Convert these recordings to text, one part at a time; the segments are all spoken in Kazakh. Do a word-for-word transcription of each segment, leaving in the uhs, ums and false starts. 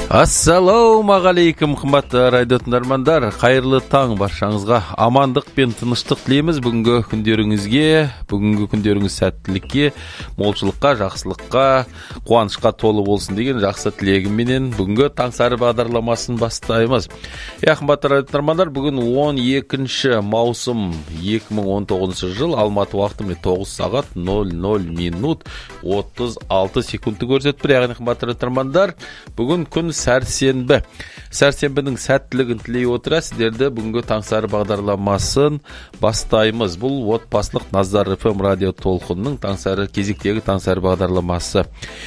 Ассалаумағалейкум, қымбатты радио тыңдармандар. Қайырлы таң баршаңызға. Амандық пен тыныштық тілейміз. Бүгінгі күндеріңізге, бүгінгі күндеріңіз сәттілікке, молшылыққа, жақсылыққа, қуанышқа толы болсын деген жақсы тілегімменен бүгінгі Таңсары бағдарламасын бастаймыз. Я, қымбатты радио тыңдармандар, бүгін он екінші маусым екі мың он тоғызыншы жыл, Алматы уақытымен тоғыз сағат нөл нөл минут отыз алты секундты көрсетіп тұр. Яғни, қымбатты радио тыңдармандар, бүгін күн сәрсенбі. Сәрсенбінің сәттілігін тілей отыра сіздерді бүгінгі Таңсары бағдарламасын бастаймыз. Бұл отбасылық Назар эф эм радио толқынының Таңсары кезектегі Таңсары бағдарламасы.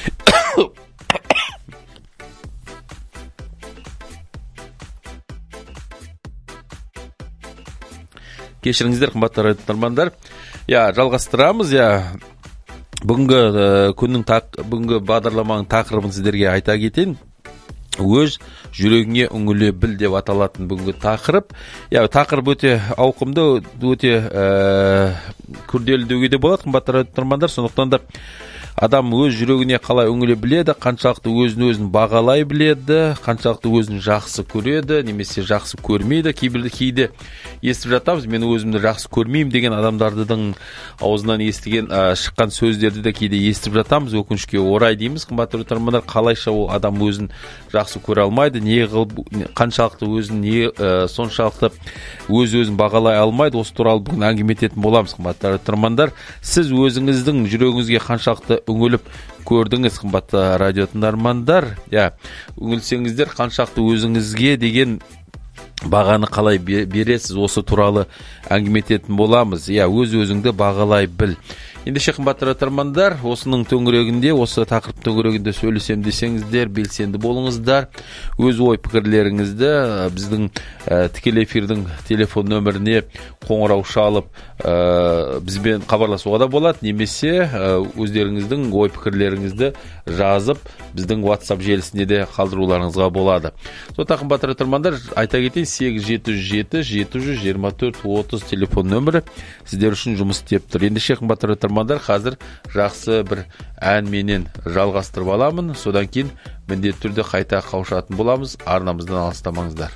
Кешіріңіздер, қымбатты радио тыңдармандар. Я, жалғастырамыз, я. Бүгінгі күннің бүгінгі бағдарламаның тақырыбын сіздерге айта кетейін. Өз жүрегіңе үңіле біл деп аталатын бүгінгі тақырып. Я, тақырып өте ауқымды, өте ә, күрделі деуге де болады, қымбатты радио тыңдармандар. Сондықтан да адам өз жүрегіне қалай үңіле біледі, қаншалықты өзін өзін бағалай біледі, қаншалықты өзін жақсы көреді, немесе жақсы көрмейді. Кейбірді кейде естіп жатамыз, мен өзімді жақсы көрмеймін деген адамдардың аузынан естіген ә, шыққан сөздерді де кейде естіп жатамыз. Өкінішке орай дейміз, қымбатты тыңдармандар, қалайша ол адам өзін жақсы көре алмайды, не қылып, қаншалықты өзін не ә, соншалықты өз өзін бағалай алмайды. Осы туралы бүгін әңгіме ететін боламыз, қымбатты тыңдармандар. Сіз өзіңіздің жүрегіңізге қаншалықты үңіліп көрдіңіз, қымбатты радио тыңдармандар? Я, үңілсеңіздер, қаншалықты өзіңізге деген бағаны қалай бересіз, осы туралы әңгіме ететін боламыз. Я, өз өзіңді бағалай біл. Ендеше, қымбатты тыңдармандар, осының төңірегінде, осы тақырып төңірегінде сөйлесем десеңіздер, белсенді болыңыздар. Өз ой пікірлеріңізді біздің ә, тікелей эфирдің телефон нөміріне қоңырау шалып, ә, бізбен хабарласуға да болады, немесе ә, өздеріңіздің ой пікірлеріңізді жазып, біздің WhatsApp желісінде де қалдыруларыңызға болады. Сондықтан, қымбатты тыңдармандар, айта кетейін, сегіз жеті жүз жеті жеті жүз жиырма төрт отыз телефон нөмірі сіздер үшін жұмыс істеп тұр. Ендеше, қымбатты тыңдармандар, қазір жақсы бір әнменен жалғастырып аламын. Содан кейін міндетті түрде қайта қауышатын боламыз. Арнамыздан алыстамаңыздар.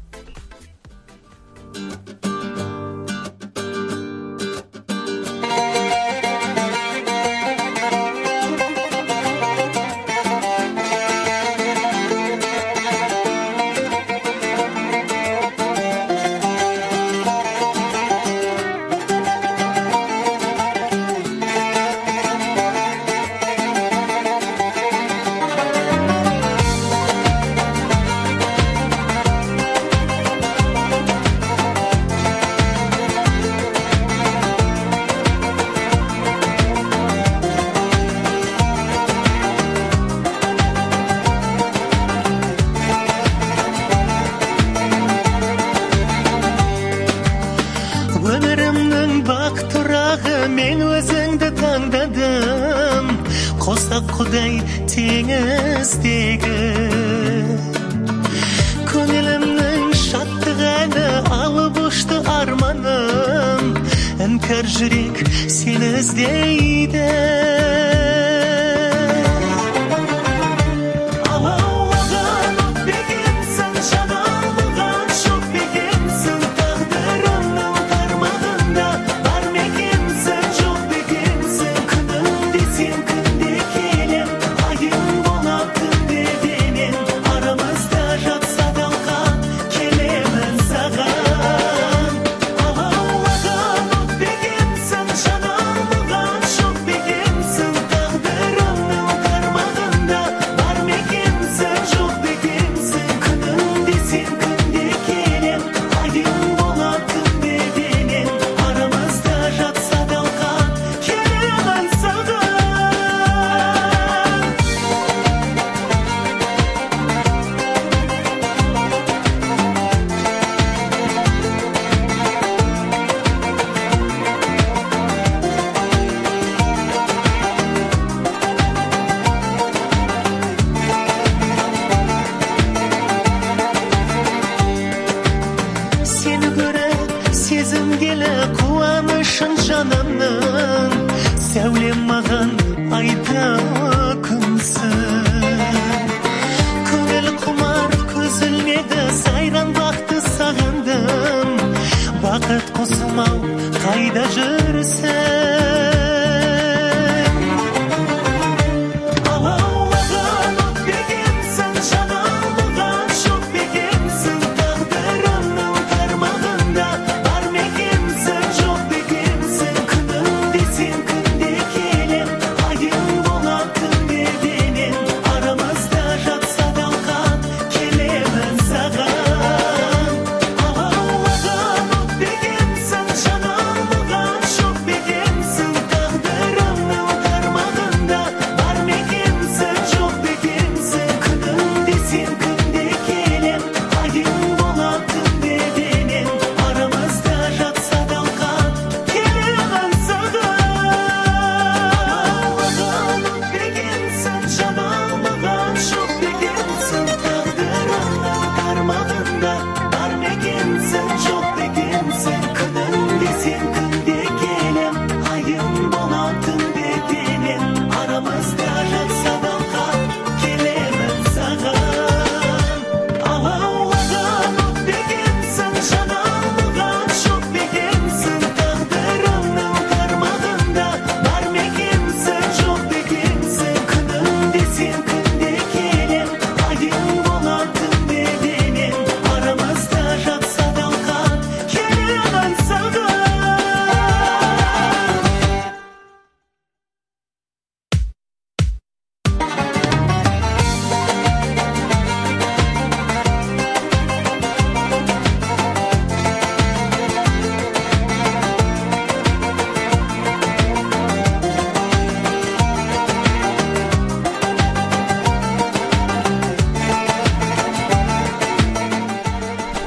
сәулем маған айда күнсің көңіл құмар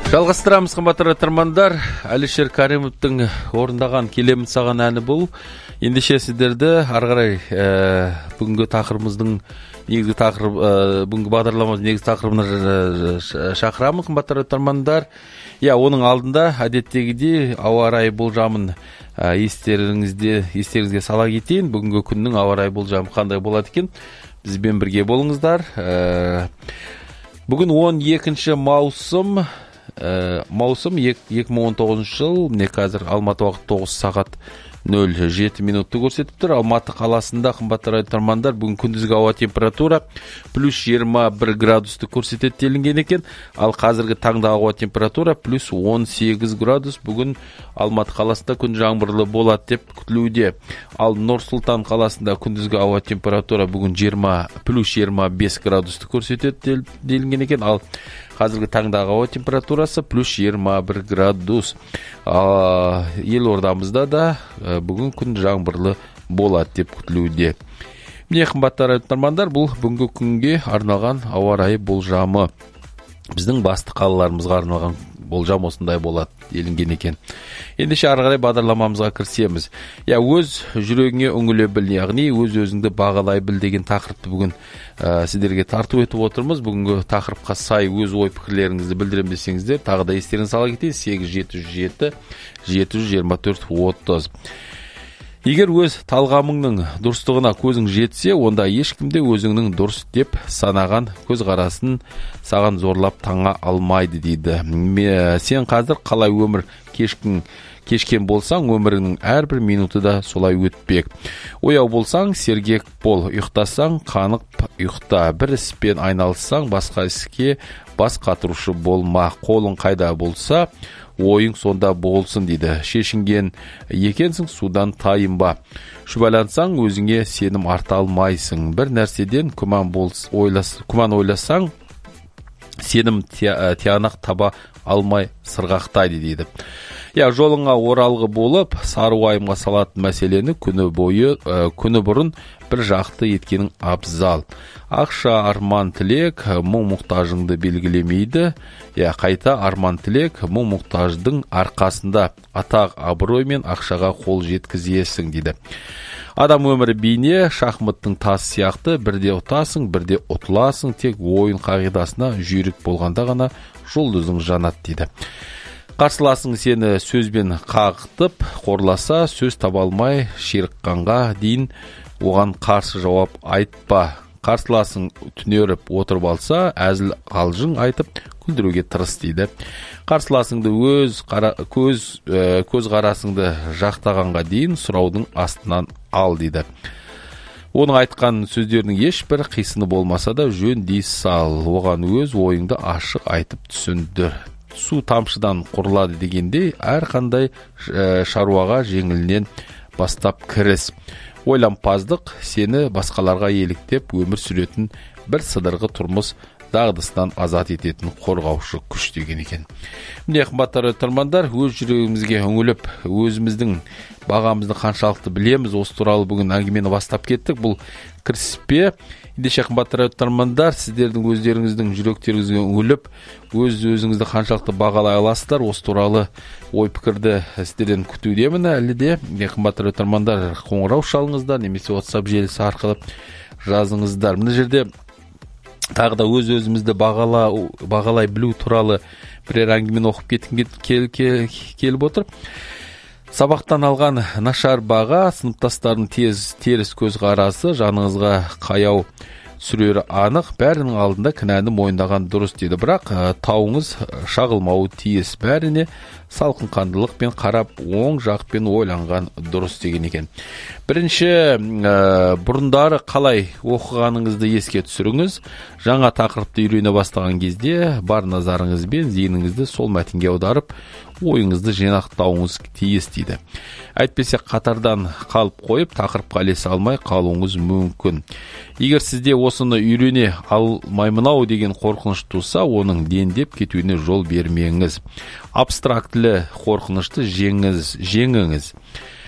Жалғастырамыз, қымбатты тыңдармандар. Әлішер Кәрімовтың орындаған "Келемін саған" әні бұл. Ендеше сіздерді ары қарай ә, бүгінгі тақырыбымыздың негізгі тақырып ә, бүгінгі бағдарламамыздың негізгі тақырыбына шақырамын, қымбатты тыңдармандар. Я, оның алдында әдеттегідей ауа райы болжамын ә, естеріңізде естеріңізге сала кетейін. Бүгінгі күннің ауа райы болжамы қандай болады екен? Бізбен бірге болыңыздар. Ә, бүгін он екінші маусым Ә, маусым екі мың он тоғызыншы жыл. Міне қазір Алматы уақыт тоғыз сағат нөл жеті минутты көрсетіп тұр. Алматы қаласында, қымбатты тыңдармандар, бүгін күндізгі ауа температура плюс жиырма бір градусты көрсетеді делінген екен. Ал қазіргі таңда ауа температура плюс он сегіз градус. Бүгін Алматы қаласында күн жаңбырлы болады деп күтілуде. Ал Нұр-Сұлтан қаласында күндізгі ауа температура бүгін жиырма плюс жиырма бес градусты көрсетеді делінген екен. Ал қазіргі таңдағы ауа температурасы плюс жиырма бір градус. А, елордамызда да ә, бүгін күн жаңбырлы болады деп күтілуде. Міне, қымбатты тыңдармандар, бұл бүгінгі күнге арналған ауа райы болжамы. Біздің басты қалаларымызға арналған болжам осындай болады делінген екен. Ендеше ары қарай бағдарламамызға кірісеміз. Я, өз жүрегіңе үңіле біл, яғни өз өзіңді бағалай біл деген тақырыпты бүгін ә, сіздерге тарту етіп отырмыз. Бүгінгі тақырыпқа сай өз ой пікірлеріңізді білдірем десеңіздер, тағы да естеріңізге сала кетейін: сегіз жеті жүз жеті жеті жүз жиырма төрт отыз. Егер өз талғамыңның дұрыстығына көзің жетсе, онда ешкімде өзіңнің дұрыс деп санаған көзқарасын саған зорлап таңа алмайды дейді. Сен қазір қалай өмір кешкін кешкен болсаң, өміріңнің әрбір минуты да солай өтпек. Ояу болсаң, сергек бол, ұйықтасаң, қанық ұйықта. Бір іспен айналыссаң, басқа іске бас қатырушы болма. Қолың қайда болса, ойың сонда болсын дейді. Шешінген екенсің, судан тайынба. Шүбәлансаң, өзіңе сенім арта алмайсың. Бір нәрседен күмән болс, ойлас, күмән ойласаң, сенім тиянақ таба алмай сырғақтайды дейді. Я, жолыңа оралғы болып, сары уайымға салатын мәселені күні бойы, ә, күні бұрын бір жақты еткенің абзал. Ақша, арман, тілек мұң мұқтажыңды белгілемейді. Я, қайта арман, тілек мұң мұқтаждың арқасында атақ, абырой мен ақшаға қол жеткізесің дейді. Адам өмірі бейне, шахматтың тасы сияқты, бірде ұтасың, бірде ұтыласың. Тек ойын қағидасына жүйрік болғанда ғана жұлдызың жанат дейді. Қарсыласың сені сөзбен қағытып, қорласа, сөз таба алмай ширыққанға дейін оған қарсы жауап айтпа. Қарсыласың түнеріп отырып алса, әзіл қалжың айтып күлдіруге тырыс дейді. Қарсыласыңды өз қара, көз, ә, көз қарасыңды жақтағанға дейін сұраудың астынан ал дейді. Оның айтқан сөздерінің ешбір қисыны болмаса да жөн дей сал. Оған өз ойыңды ашық айтып түсіндір. Су тамшыдан құрылады дегенде, әрқандай шаруаға жеңілінен бастап кіріс. Ойлампаздық сені басқаларға еліктеп өмір сүретін бір сыдырғы тұрмыс дағдысынан азат ететін қорғаушы күш деген екен. Міне, қымбатты тыңдармандар, өз жүрегімізге үңіліп, өзіміздің бағамызды қаншалықты білеміз, осы туралы бүгін әңгімені бастап кеттік. Бұл кіріспе. Ендеше, қымбатты тыңдармандар, сіздердің өздеріңіздің жүректеріңізге үңіліп, өз өзіңізді қаншалықты бағалай аласыздар, осы туралы ой пікірді сіздерден күтудемін. Әлі де, қымбатты тыңдармандар, қоңырау шалыңыздар, немесе WhatsApp желісі арқылы жазыңыздар. Мына жерде тағы да өз өзімізді бағала, бағалай білу туралы бірер әңгімені оқып кеткім кел, кел, келіп отыр. Сабақтан алған нашар баға, сыныптастардың тез теріс көзқарасы жаныңызға қаяу сүрері анық. Бәрінің алдында кінәні мойындаған дұрыс дейді. Бірақ тауыңыз шағылмауы тиіс. Бәріне салқын қандылықпен қарап, оң жақпен ойланған дұрыс деген екен. Бірінші, ә, бұрындары қалай оқығаныңызды еске түсіріңіз. Жаңа тақырыпты үйрене бастаған кезде бар назарыңыз бен зейініңізді сол мәтінге аударып, ойыңызды жинақтауыңыз тиіс дейді. Әйтпесе қатардан қалып қойып, тақырыпқа ілесе алмай қалуыңыз мүмкін. Егер сізде осыны үйрене алмаймын-ау деген қорқыныш туса, оның дендеп кетуіне жол бермеңіз. Абстрактілі қорқынышты жеңіз, жеңіңіз.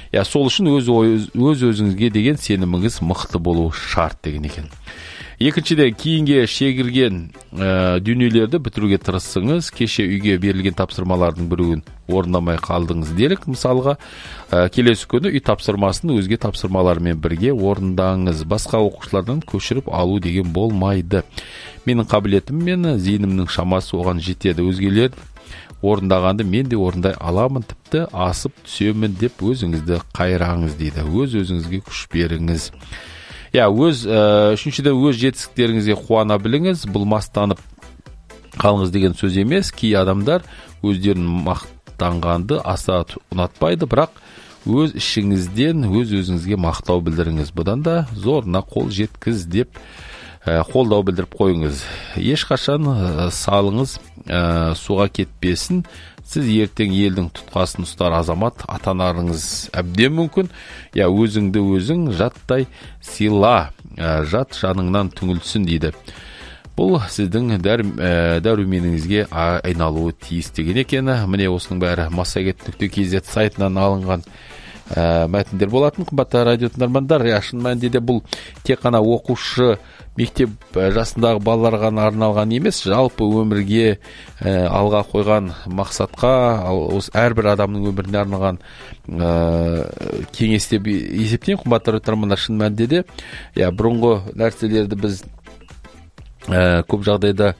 Я сол үшін өз өз өзіңізге деген сеніміңіз мықты болуы шарт деген екен. Екіншіден, кейінге шегірген ә, дүниелерді бітіруге тырысыңыз. Кеше үйге берілген тапсырмалардың біреуін орындамай қалдыңыз делік. Мысалға, ә, келесі күні үй тапсырмасын өзге тапсырмалармен бірге орындаңыз. Басқа оқушылардан көшіріп алу деген болмайды. Менің қабілетім мен зейінімнің шамасы оған жетеді. Өзгелер орындағанды мен де орындай аламын, тіпті асып түсемін деп өзіңізді қайраңыз дейді. Өз өзіңізге күш беріңіз. Я, өз, үшіншіден өз жетістіктеріңізге қуана біліңіз. Бұл мастанып қалыңыз деген сөз емес. Кей адамдар өздерін мақтанғанды аса ұнатпайды, бірақ өз ішіңізден өз өзіңізге мақтау білдіріңіз. Бұдан да зорына қол жеткіз деп қолдау білдіріп қойыңыз. Ешқашан салыңыз суға кетпесін. Сіз ертең елдің тұтқасын ұстар азамат атанарыңыз әбден мүмкін. Я, өзіңді өзің жаттай сыйла, жат жаныңнан түңілсін дейді. Бұл сіздің дәруменіңізге айналуы тиіс деген екен. Міне осының бәрі массагет нүкте кз сайтынан алынған мәтіндер болатын. Қымбатты радио тыңдармандар, шын мәнінде бұл тек қана оқушы мектеп жасындағы балаларға арналған емес, жалпы өмірге алға қойған мақсатқа, осы әрбір адамның өміріне арналған кеңес деп есептеймін. Қымбатты радио тыңдармандар, шын мәнінде де бұрынғы нәрселерді біз көп жағдайда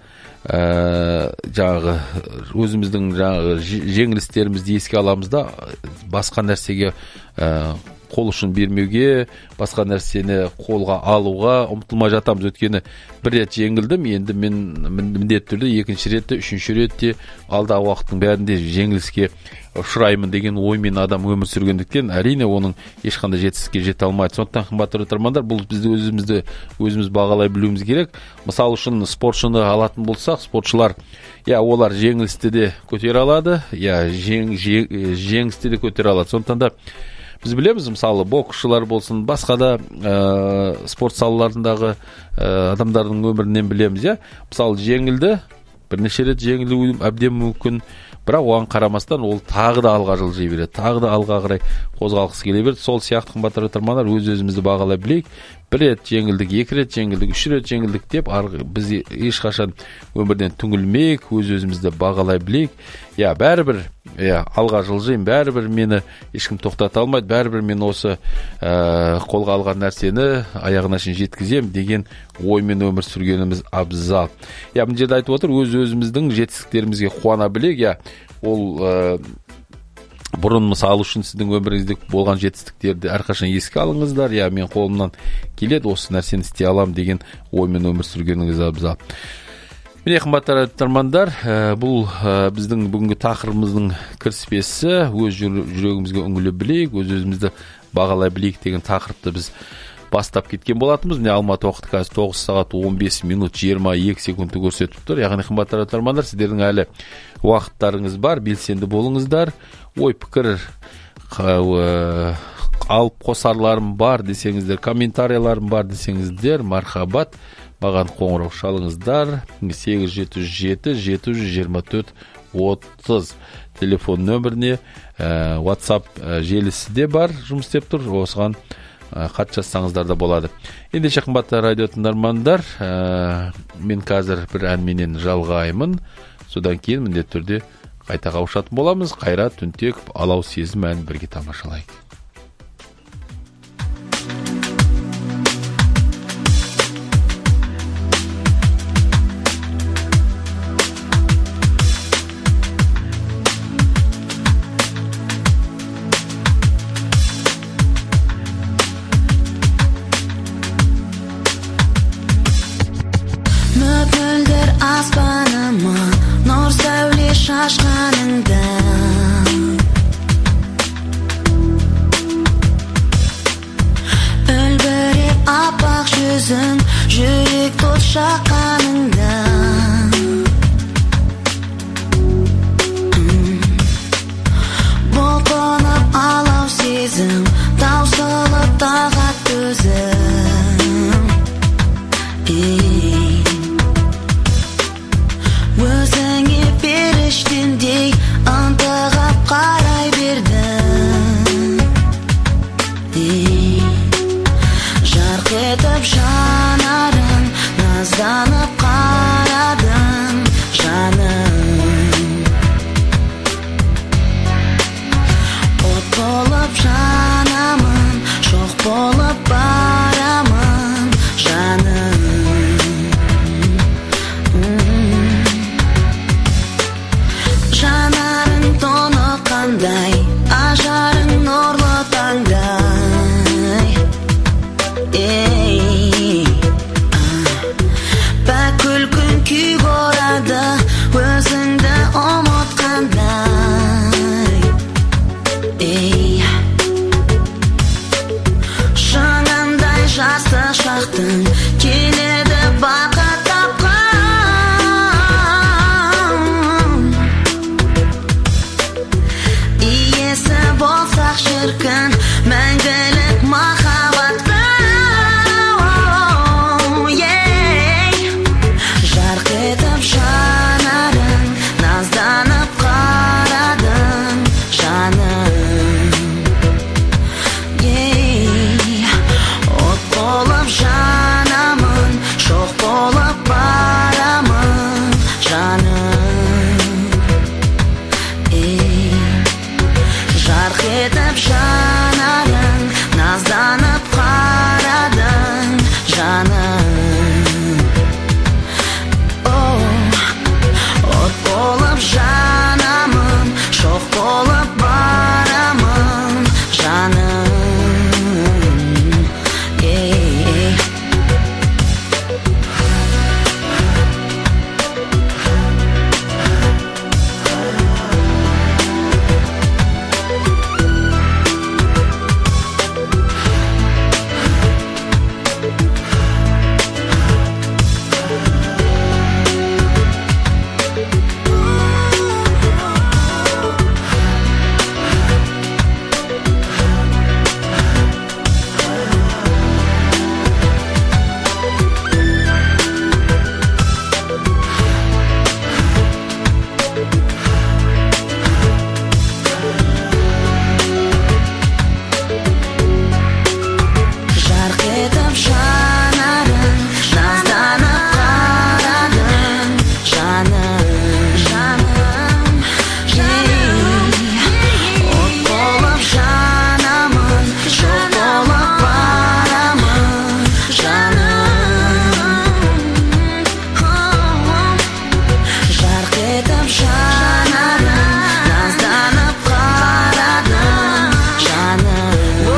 жаңағы өзіміздің жаңағы жеңілістерімізді еске аламыз да, басқа нәрсеге қол ұшын бермеуге, басқа нәрсені қолға алуға ұмтылмай жатамыз. Өткені бір рет жеңілдім, енді мен міндетті түрде екінші ретте, үшінші ретте алдағы уақыттың бәрінде жеңіліске ұшыраймын деген оймен адам өмір сүргендіктен, әрине оның ешқандай жетістікке жете алмайды. Сондықтан қымбатты тыңдармандар, бұл бізді өзімізді өзіміз бағалай білуіміз керек. Мысалы үшін спортшыны алатын болсақ, спортшылар, я, олар жеңілісті де көтере алады, я, жең, жеңісті де көтере алады. Сондықтан да біз білеміз, мысалы, боксшылар болсын, басқа да ә, спорт салаларындағы ә, адамдардың өмірінен білеміз, я. Мысалы, жеңілді, бірнеше рет жеңілу әбден мүмкін, бірақ оған қарамастан ол тағы да алға жылжи береді, тағы да алға қарай қозғалғысы келе береді. Сол сияқты қымбатты тыңдармандар, өз өзімізді бағалай білейік. Бір рет жеңілдік, екі рет жеңілдік, үш рет жеңілдік деп біз ешқашан өмірден түңілмейік, өз өзімізді бағалай білейік. Я, бәрібір, я, алға жылжимын, бәрібір мені ешкім тоқтата алмайды, бәрібір мен осы ә, қолға алған нәрсені аяғына шейін жеткіземін деген оймен өмір сүргеніміз абзал. Я, мына жерде айтып отыр, өз өзіміздің жетістіктерімізге қуана білейік. Я, ол ә, бұрын мысалы үшін сіздің өміріңізде болған жетістіктерді әрқашан еске алыңыздар. Я, мен қолымнан келеді, осы нәрсені істей аламын деген оймен өмір сүргеніңіз абзал. Міне, қымбатты тыңдармандар, бұл біздің бүгінгі тақырыбымыздың кіріспесі. Өз жүрегімізге үңіле білейік, өз өзімізді бағалай білейік деген тақырыпты біз бастап кеткен болатынбыз. Міне, Алматы уақыты қазір тоғыз сағат он бес минут жиырма екі секундты көрсетіп тұр. Яғни, қымбатты тыңдармандар, сіздердің әлі уақыттарыңыз бар, белсенді болыңыздар. Ой, пікір алып қосарларым бар десеңіздер, комментарияларым бар десеңіздер, мархабат, маған қоңырау шалыңыздар. сегіз жеті жеті жеті жүз жиырма төрт отыз телефон нөміріне, ә, WhatsApp ә, желісі де бар, жұмыс істеп тұр. Осыған ә, хат жазсаңыздар да болады. Ендеше қымбатты радио тыңдармандар, ә, мен қазір бір әнменен жалғаймын. Содан кейін міндетті түрде қайта қауышатын боламыз. Қайрат Түнтеков, алау сезім әнін бірге тамашалайық. Мөкілдер аспаныма нұр сәуле шашқаныңда, үлбіреп аппақ жүзің жүрек тот шаққаныңда, бұлқынып алау сезім таусылып тағат төзім. Өзіңе періштендей ынтығып қарай бердім. назданып қарадың жаным, от болып жанамын, жоқ болып барамын жаным. Жанарың тоныққандай, ажарың нұрлы таңдай. Ей, бәк күлкін күй орады, өзіңді ұмытқандай. Ей, шыңындай жастық шақтың келеді бақыт тапқан. Иесі болсақ шіркін мәңгілік махаббатқа. Жарқ етіп жанарың, назданып қарадың жаным. От болып жанамын, жоқ болып барамын жаным. Жарқ етіп жанарың, назданып қарадың жаным. От болып жанамын, жоқ болып барамын жаным. Жарқ етіп жанарың, назданып қарадың жаным. От болып жанамын, жоқ болып барамын жаным. Жарқ етіп жанарың, назданып қарадың жаным.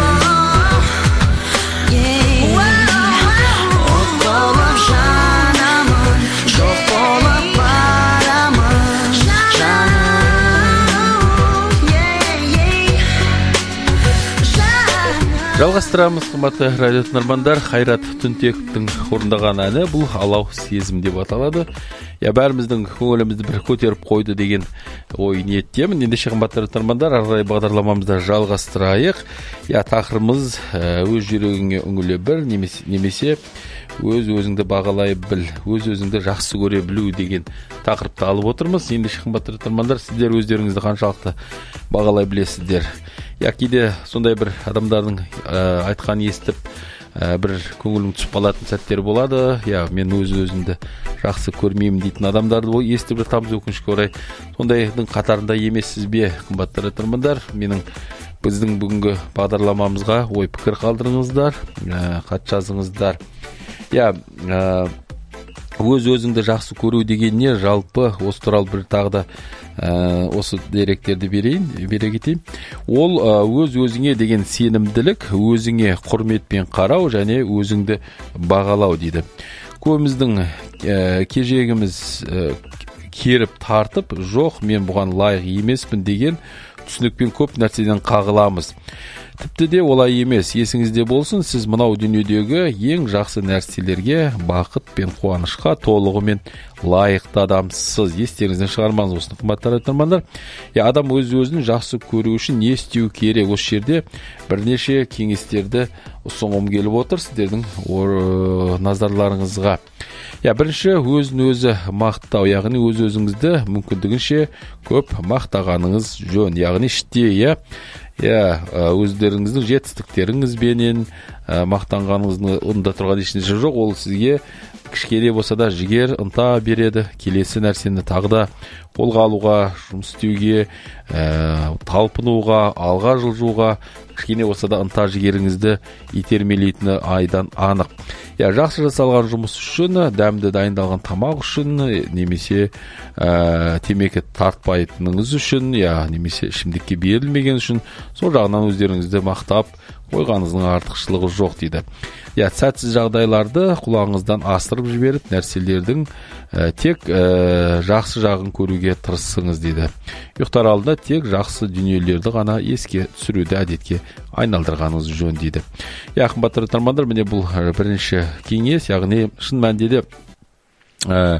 От болып жанамын, жоқ болып барамын жаным. Жалғастырамыз, қымбатты радио тыңдармандар. Қайрат Түнтековтің орындаған әні бұл алау сезім деп аталады. Я бәріміздің көңілімізді бір көтеріп қойды деген ой ниеттемін. Ендеше қымбатты тыңдармандар, ары қарай бағдарламамызды жалғастырайық. Я тақырыбымыз өз жүрегіңе үңіле бір, немесе, немесе өз өзіңді бағалай біл, өз өзіңді жақсы көре білу деген тақырыпты алып отырмыз. Ендеше қымбатты тыңдармандар, сіздер өздеріңізді қаншалықты бағалай білесіздер? Я кейде сондай бір адамдардың ә, айтқанын естіп, ә, бір көңілің түсіп қалатын сәттер болады. Я мен өз өзімді жақсы көрмеймін дейтін адамдарды естіп жатамыз, өкінішке орай. Сондайдың қатарында емессіз бе, қымбатты тыңдармандар? Менің біздің бүгінгі бағдарламамызға ой пікір қалдырыңыздар, ә, хат жазыңыздар. Я ә, өз өзіңді жақсы көру деген не? Жалпы осы туралы бір тағы да ә, осы деректерді берейін, бере кетейін. Ол ә, өз өзіңе деген сенімділік, өзіңе құрметпен қарау және өзіңді бағалау дейді. Көбіміздің ә, кежегіміз ә, керіп тартып, жоқ мен бұған лайық емеспін деген түсінікпен көп нәрседен қағыламыз. Тіпті де олай емес. Есіңізде болсын, сіз мынау дүниедегі ең жақсы нәрселерге, бақыт пен қуанышқа толығымен лайықты адамсыз. Естеріңізден шығармаңыз осыны, қымбатты тыңдармандар. Я адам өз өзін жақсы көру үшін не істеу керек? Осы жерде бірнеше кеңестерді ұсынғым келіп отыр сіздердің назарларыңызға. Я бірінші, өзін өзі мақтау, яғни өз өзіңізді мүмкіндігінше көп мақтағаныңыз жөн. Яғни іште, я иә өздеріңіздің жетістіктеріңізбенен мақтанғаныңыздың онда тұрған ешнәрсе жоқ. Ол сізге кішкене болса да жігер, ынта береді. Келесі нәрсені тағы да қолға алуға, жұмыс істеуге, ә, талпынуға, алға жылжуға кішкене болса да ынта жігеріңізді итермелейтіні айдан анық. Я жақсы жасалған жұмыс үшін, дәмді дайындалған тамақ үшін, немесе ә, темекі тартпайтыныңыз үшін, я немесе ішімдікке берілмеген үшін, сол жағынан өздеріңізді мақтап қойғаныңыздың артықшылығы жоқ дейді. Я сәтсіз жағдайларды құлағыңыздан асырып жіберіп, нәрселердің ә, тек ә, жақсы жағын көруге тырысыңыз дейді. Ұйықтар алдында тек жақсы дүниелерді ғана еске түсіруді әдетке айналдырғаныңыз жөн дейді. Я қымбатты тыңдармандар, міне бұл бірінші кеңес, яғни шын мәнінде де ә,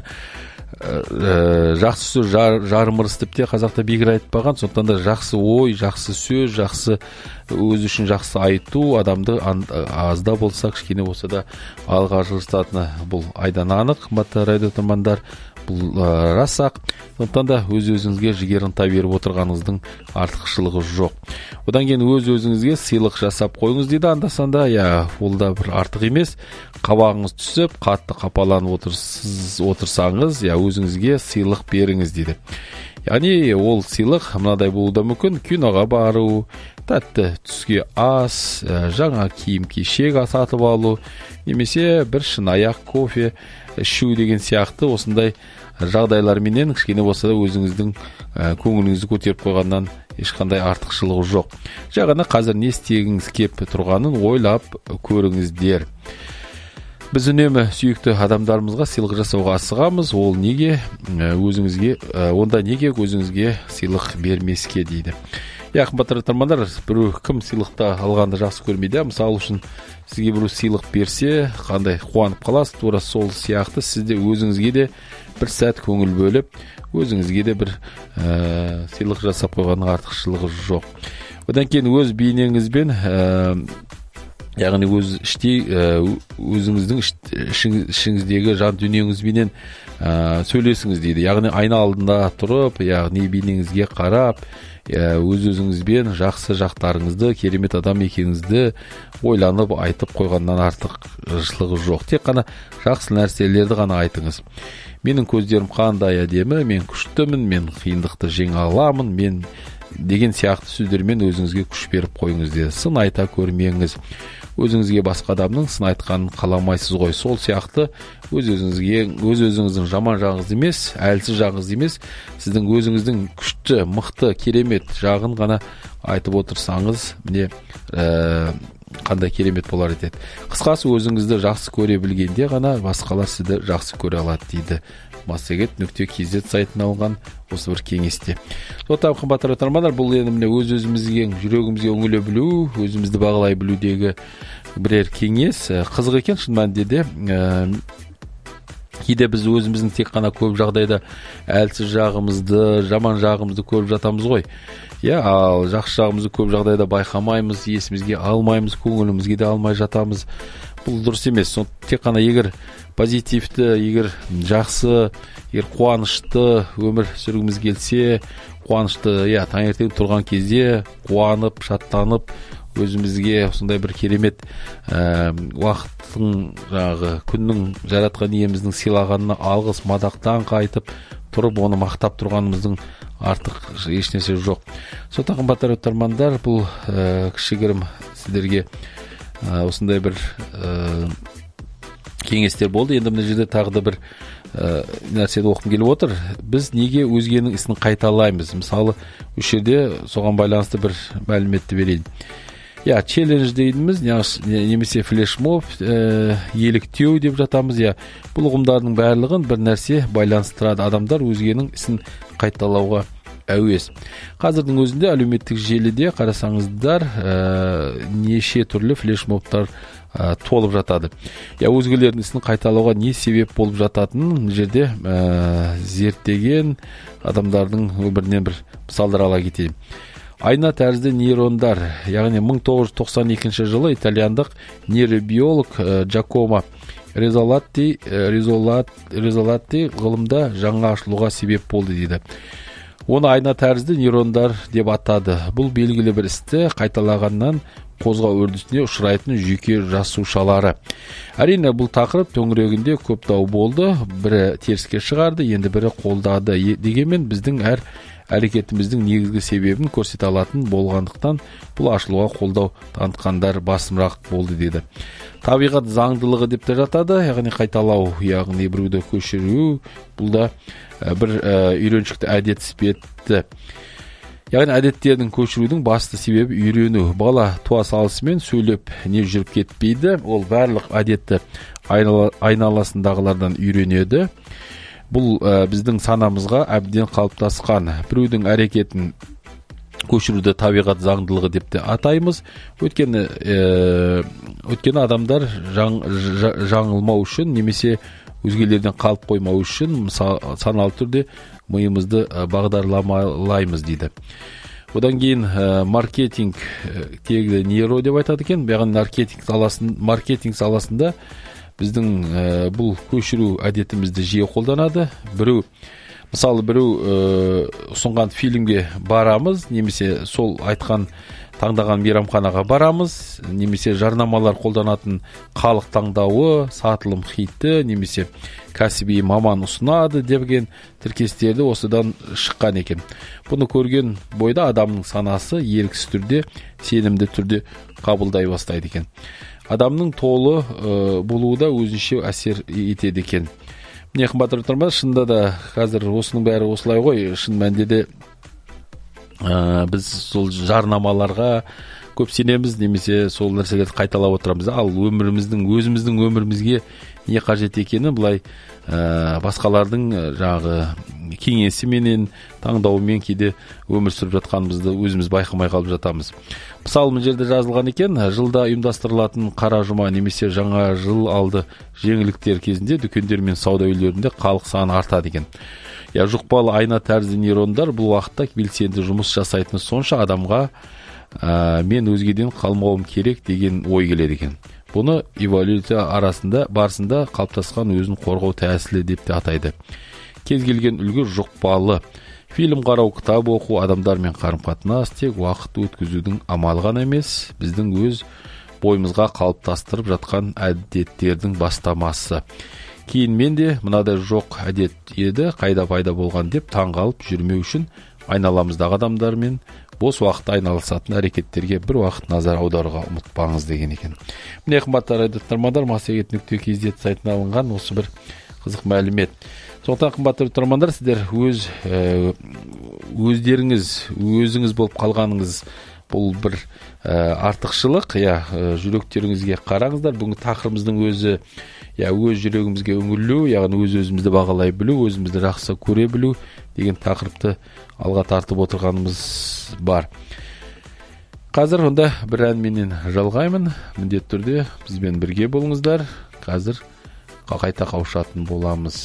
ә, жақсы сөз жар, жарымырыс деп те қазақта бекер айтпаған. Сондықтан да жақсы ой, жақсы сөз, жақсы өз үшін жақсы айту адамды азда болса, кішкене болса да алға жылжытатыны бұл айдан анық. Қымбатты радио тыңдармандар, бұл ә, рас-ақ. Сондықтан да өз-өзіңізге жігер ынта беріп отырғаныңыздың артықшылығы жоқ. Одан кейін өз-өзіңізге сыйлық жасап қойыңыз дейді анда-санда. Я, ол да бір артық емес. Қабағыңыз түсіп, қатты қапаланып отырсыз, отырсаңыз, я, өзіңізге сыйлық беріңіз дейді. Яғни ол сыйлық мынадай болуы да мүмкін: киноға бару, тәтті түске ас, жаңа киім кешек сатып алу, немесе бір шынаяқ кофе ішу деген сияқты осындай жағдайларменен кішкене болса да өзіңіздің көңіліңізді көтеріп қойғаннан ешқандай артықшылығы жоқ. Жаңа қазір не істегіңіз кеп тұрғанын ойлап көріңіздер. Біз үнемі сүйікті адамдарымызға сыйлық жасауға асығамыз. Ол неге өзіңізге, онда неге өзіңізге сыйлық бермеске дейді. Я, қымбатты тыңдармандар, біреу кім сыйлықты алғанды жақсы көрмейді. Мысалы үшін сізге біреу сыйлық берсе, қандай қуанып қаласыз. Тура сол сияқты сізде өзіңізге де бір сәт көңіл бөліп, өзіңізге де бір ә, сыйлық жасап қойғанның артықшылығы жоқ. Одан кейін өз бейнеңізбен, ә, яғни өз іштей өзіңіздің ішіңіздегі жан дүниеңізбенен ә, сөйлесіңіз дейді. Яғни айна алдында тұрып, яғни бейнеңізге қарап, өз-өзіңізбен жақсы жақтарыңызды, керемет адам екеніңізді ойланып айтып қойғаннан артықшылығы жоқ. Тек қана жақсы нәрселерді ғана айтыңыз. Менің көздерім қандай әдемі, мен күштімін, мен қиындықты жеңе аламын, мен деген сияқты сөздермен өзіңізге күш беріп қойыңыз дейді. Сын айта көрмеңіз. Өзіңізге басқа адамның сын айтқанын қаламайсыз ғой. Сол сияқты өз-өзіңізге, өз-өзіңіздің жаман жағыңыз емес, әлсіз жағыңыз емес, сіздің өзіңіздің күшті, мықты, керемет жағын ғана айтып отырсаңыз, міне ә, қандай керемет болар еді. Қысқасы, өзіңізді жақсы көре білгенде ғана басқалар сізді жақсы көре алады дейді. Массагет нүкте кз сайтынан алған осы бір кеңесте. Сондықтан қымбатты тыңдармандар, бұл енді міне өз-өзімізге, жүрегімізге үңіле білу, өзімізді бағалай білудегі бірер кеңес. Қызық екен шын мәнінде де. Ә, кейде біз өзіміздің тек қана көп жағдайда әлсіз жағымызды, жаман жағымызды көріп жатамыз ғой. Я, ал жақсы жағымызды көп жағдайда байқамаймыз, есімізге алмаймыз, көңілімізге де алмай жатамыз. Бұл дұрыс емес. Тек қана егер позитивті, егер жақсы, егер қуанышты өмір сүргіміз келсе, қуанышты, я, таңертең тұрған кезде қуанып, шаттанып, өзімізге осындай бір керемет ә, уақыттың, жаңағы күннің жаратқан иеміздің сыйлағанына алғыс, мадақтан қайтып тұрып, оны мақтап тұрғанымыздың артық ешнәрсе жоқ. Сондықтан қымбатты тыңдармандар, бұл ә, кішігірім сіздерге ә, осындай бір ә, кеңестер болды. Енді мына жерде тағы да бір ә, нәрсені оқым келіп отыр. Біз неге өзгенің ісін қайталаймыз? Мысалы, үш жерде соған байланысты бір мәліметті берейін. Я, челлендж дейміз, немесе флешмоб, ә, еліктеу деп жатамыз. Я, бұл ұғымдардың барлығын бір нәрсе байланыстырады. Адамдар өзгенің ісін қайталауға әуес. Қазірдің өзінде әлеуметтік желіде қарасаңыздар, ә, неше түрлі флешмобтар ә, толып жатады. Я, өзгелердің ісін қайталауға не себеп болып жататынын жерде ә, зерттеген адамдардың өмірінен бір мысалдар ала кетейін. Айна тәрізді нейрондар, яғни мың тоғыз жүз тоқсан екінші жылы итальяндық нейробиолог Джакомо Резолатти, Резолатти ғылымда жаңа ашылуға себеп болды дейді. Оны айна тәрізді нейрондар деп атады. Бұл белгілі бір істі қайталағаннан қозғау үрдісіне ұшырайтын жүйке жасушалары. Әрине бұл тақырып төңірегінде көп дау болды. Бірі теріске шығарды, енді бірі қолдады. Дегенмен біздің әр әрекетіміздің негізгі себебін көрсете алатын болғандықтан бұл ашылуға қолдау танытқандар басымырақ болды деді. Табиғат заңдылығы деп те жатады, яғни қайталау, яғни біреуді көшіру, бұл да бір үйреншікті әдет іспетті. Яғни әдеттердің көшірудің басты себебі үйрену. Бала туа салысымен сөйлеп не жүріп кетпейді, ол барлық әдетті айналасындағылардан үйренеді. Бұл ә, біздің санамызға әбден қалыптасқан. Біреудің әрекетін көшіруді табиғат заңдылығы деп те атаймыз. Өйткені ә, өйткені адамдар жаң, жаңылмау үшін немесе өзгелерден қалып қоймау үшін саналы түрде миымызды бағдарламалаймыз дейді. Одан кейін ә, маркетинг тегі нейро деп айтады екен. Яғни маркетинг саласында, маркетинг саласында біздің ә, бұл көшіру әдетімізді жиі қолданады. Біреу, мысалы біреу ә, ұсынған фильмге барамыз, немесе сол айтқан таңдаған мейрамханаға барамыз, немесе жарнамалар қолданатын халық таңдауы, сатылым хиті, немесе кәсіби маман ұсынады деген тіркестерді осыдан шыққан екен. Бұны көрген бойда адамның санасы еріксіз түрде, сенімді түрде қабылдай бастайды екен. Адамның толы ә, болуы да өзінше әсер етеді екен. Міне қымбатты тыңдармандар, шынында да қазір осының бәрі осылай ғой. Шын мәнінде де ә, біз сол жарнамаларға көп сенеміз, немесе сол нәрселерді қайталап отырамыз. Ал өміріміздің, өзіміздің өмірімізге не қажет екені былай ә, басқалардың жағы кеңесіменен, таңдауымен кейде өмір сүріп жатқанымызды өзіміз байқамай қалып жатамыз. Мысалы, бұл жерде жазылған екен, жылда ұйымдастырылатын қара жұма немесе жаңа жыл алды жеңіліктер кезінде дүкендер мен сауда үйлерінде халық саны артады екен. Я жұқпалы айна тәрізді нейрондар бұл уақытта белсенді жұмыс жасайтыны сонша адамға ә, мен өзгеден қалмауым керек деген ой келеді екен. Бұны эволюция арасында барысында қалыптасқан өзін қорғау тәсілі деп те атайды. Кез келген үлгі жұқпалы. Фильм қарау, кітап оқу, адамдармен қарым-қатынас тек уақыт өткізудің амалы ғана емес, біздің өз бойымызға қалыптастырып жатқан әдеттердің бастамасы. Кейін мен де мынадай жоқ әдет еді, қайда пайда болған деп таңғалып жүрмеу үшін айналамыздағы адамдармен бос уақытта айналысатын әрекеттерге бір уақыт назар аударуға ұмытпаңыз деген екен. Міне қымбатты радио тыңдармандар, массагет нүкте кз сайтынан алынған осы бір қызық мәлімет. Сондықтан қымбатты тыңдармандар, сіздер өз ә, өздеріңіз, өзіңіз болып қалғаныңыз бұл бір ә, артықшылық, я жүректеріңізге қараңыздар. Бүгінгі тақырыбымыздың өзі, я өз жүрегімізге үңілу, яғни өз өзімізді бағалай білу, өзімізді жақсы көре білу деген тақырыпты алға тартып отырғанымыз бар. Қазір онда бір әнменен жалғаймын. Міндетті түрде бізбен бірге болыңыздар. Қазір қайта қауышатын боламыз.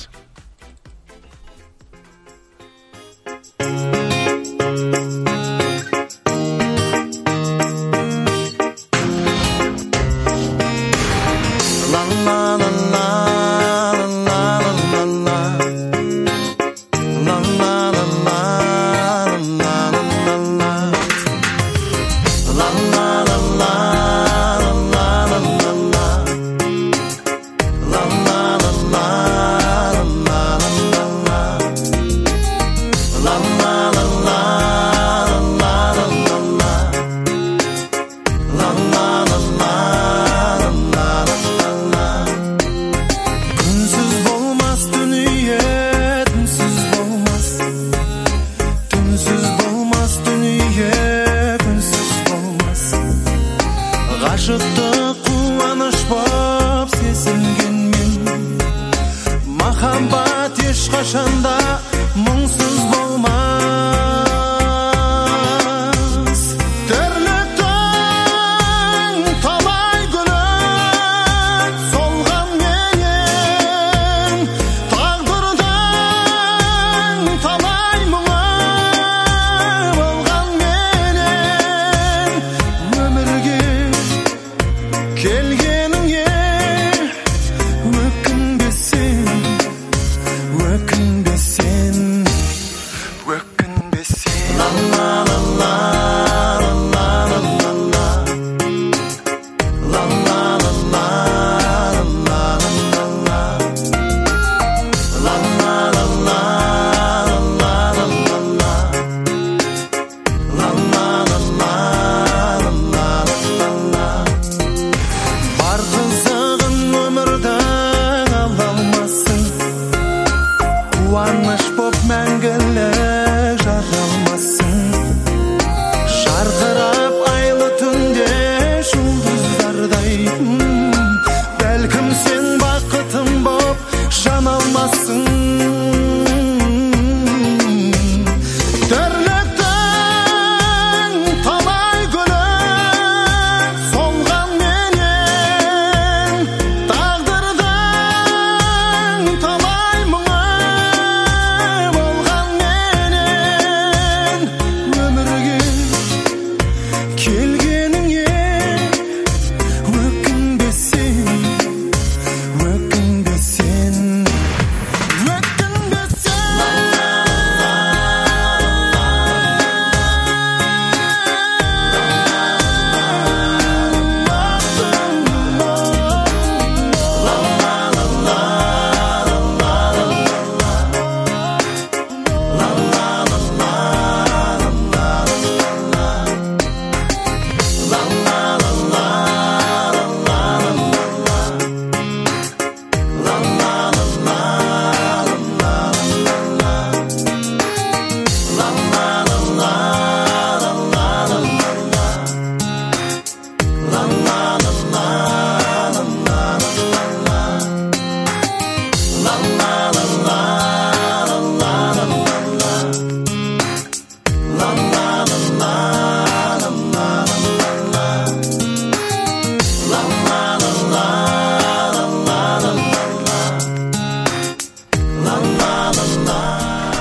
Өкінбесең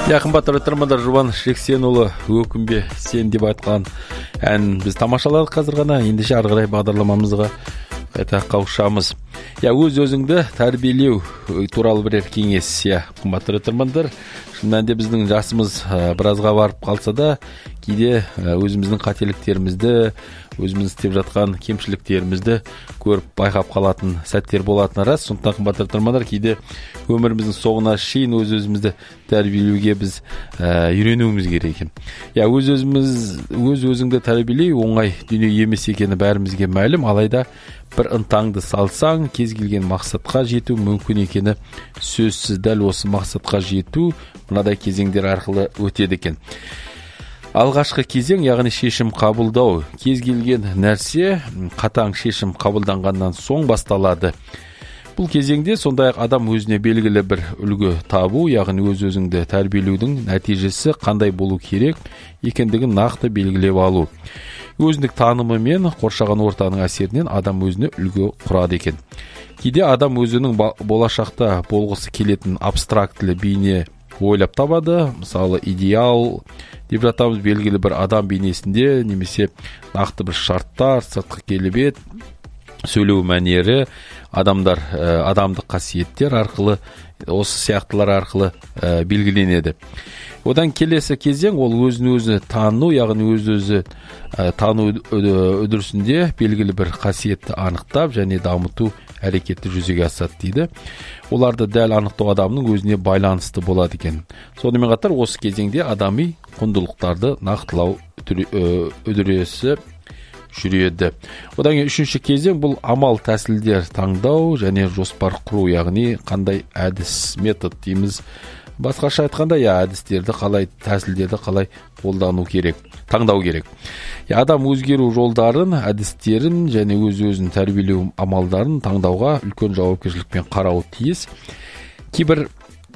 Я қымбатты тыңдармандар, Жұбан Жексенұлы өкінбе сен деп айтқан ән біз тамашаладық қазір ғана. Ендеше ары қарай бағдарламамызға қайта қауышамыз. Я өз өзіңді тәрбиелеу туралы бірер кеңес. Я қымбатты тыңдармандар, шын мәнінде біздің жасымыз біразға барып қалса да, кейде өзіміздің қателіктерімізді, өзіміз істеп жатқан кемшіліктерімізді көріп байқап қалатын сәттер болатыны рас. Сондықтан қымбатты тыңдармандар, кейде өміріміздің соңына шейін өз өзімізді тәрбиелеуге біз ә, үйренуіміз керек екен. Я өз өзіміз өз өзіңді тәрбиелеу оңай дүние емес екені бәрімізге мәлім, алайда бір ынтаңды салсаң, кез келген мақсатқа жету мүмкін екені сөзсіз. Дәл осы мақсатқа жету мынадай кезеңдер арқылы өтеді екен. Алғашқы кезең, яғни шешім қабылдау. Кез келген нәрсе қатаң шешім қабылданғаннан соң басталады. Бұл кезеңде сондай-ақ адам өзіне белгілі бір үлгі табу, яғни өз өзіңді тәрбиелеудің нәтижесі қандай болу керек екендігін нақты белгілеп алу. Өзіндік танымы мен қоршаған ортаның әсерінен адам өзіне үлгі құрады екен. Кейде адам өзінің болашақта болғысы келетін абстрактілі бейне ойлап табады. Мысалы, идеал деп жатамыз, белгілі бір адам бейнесінде немесе нақты бір шарттар, сыртқы келбет, сөйлеу мәнері, адамдар, адамдық қасиеттер арқылы, осы сияқтылар арқылы ә, белгіленеді. Одан келесі кезең ол өзін өзі тану, яғни өз өзі ә, тану үдерісінде белгілі бір қасиетті анықтап және дамыту әрекетті жүзеге асады дейді. Оларды дәл анықтау адамның өзіне байланысты болады екен. Сонымен қатар осы кезеңде адами құндылықтарды нақтылау үдерісі жүреді. Одан кейін үшінші кезең бұл амал тәсілдер таңдау және жоспар құру, яғни қандай әдіс, метод дейміз. Басқаша айтқанда, я әдістерді қалай, тәсілдерді қалай қолдану керек, таңдау керек. Я адам өзгеру жолдарын, әдістерін және өз-өзін тәрбиелеу амалдарын таңдауға үлкен жауапкершілікпен қарауы тиіс. Кейбір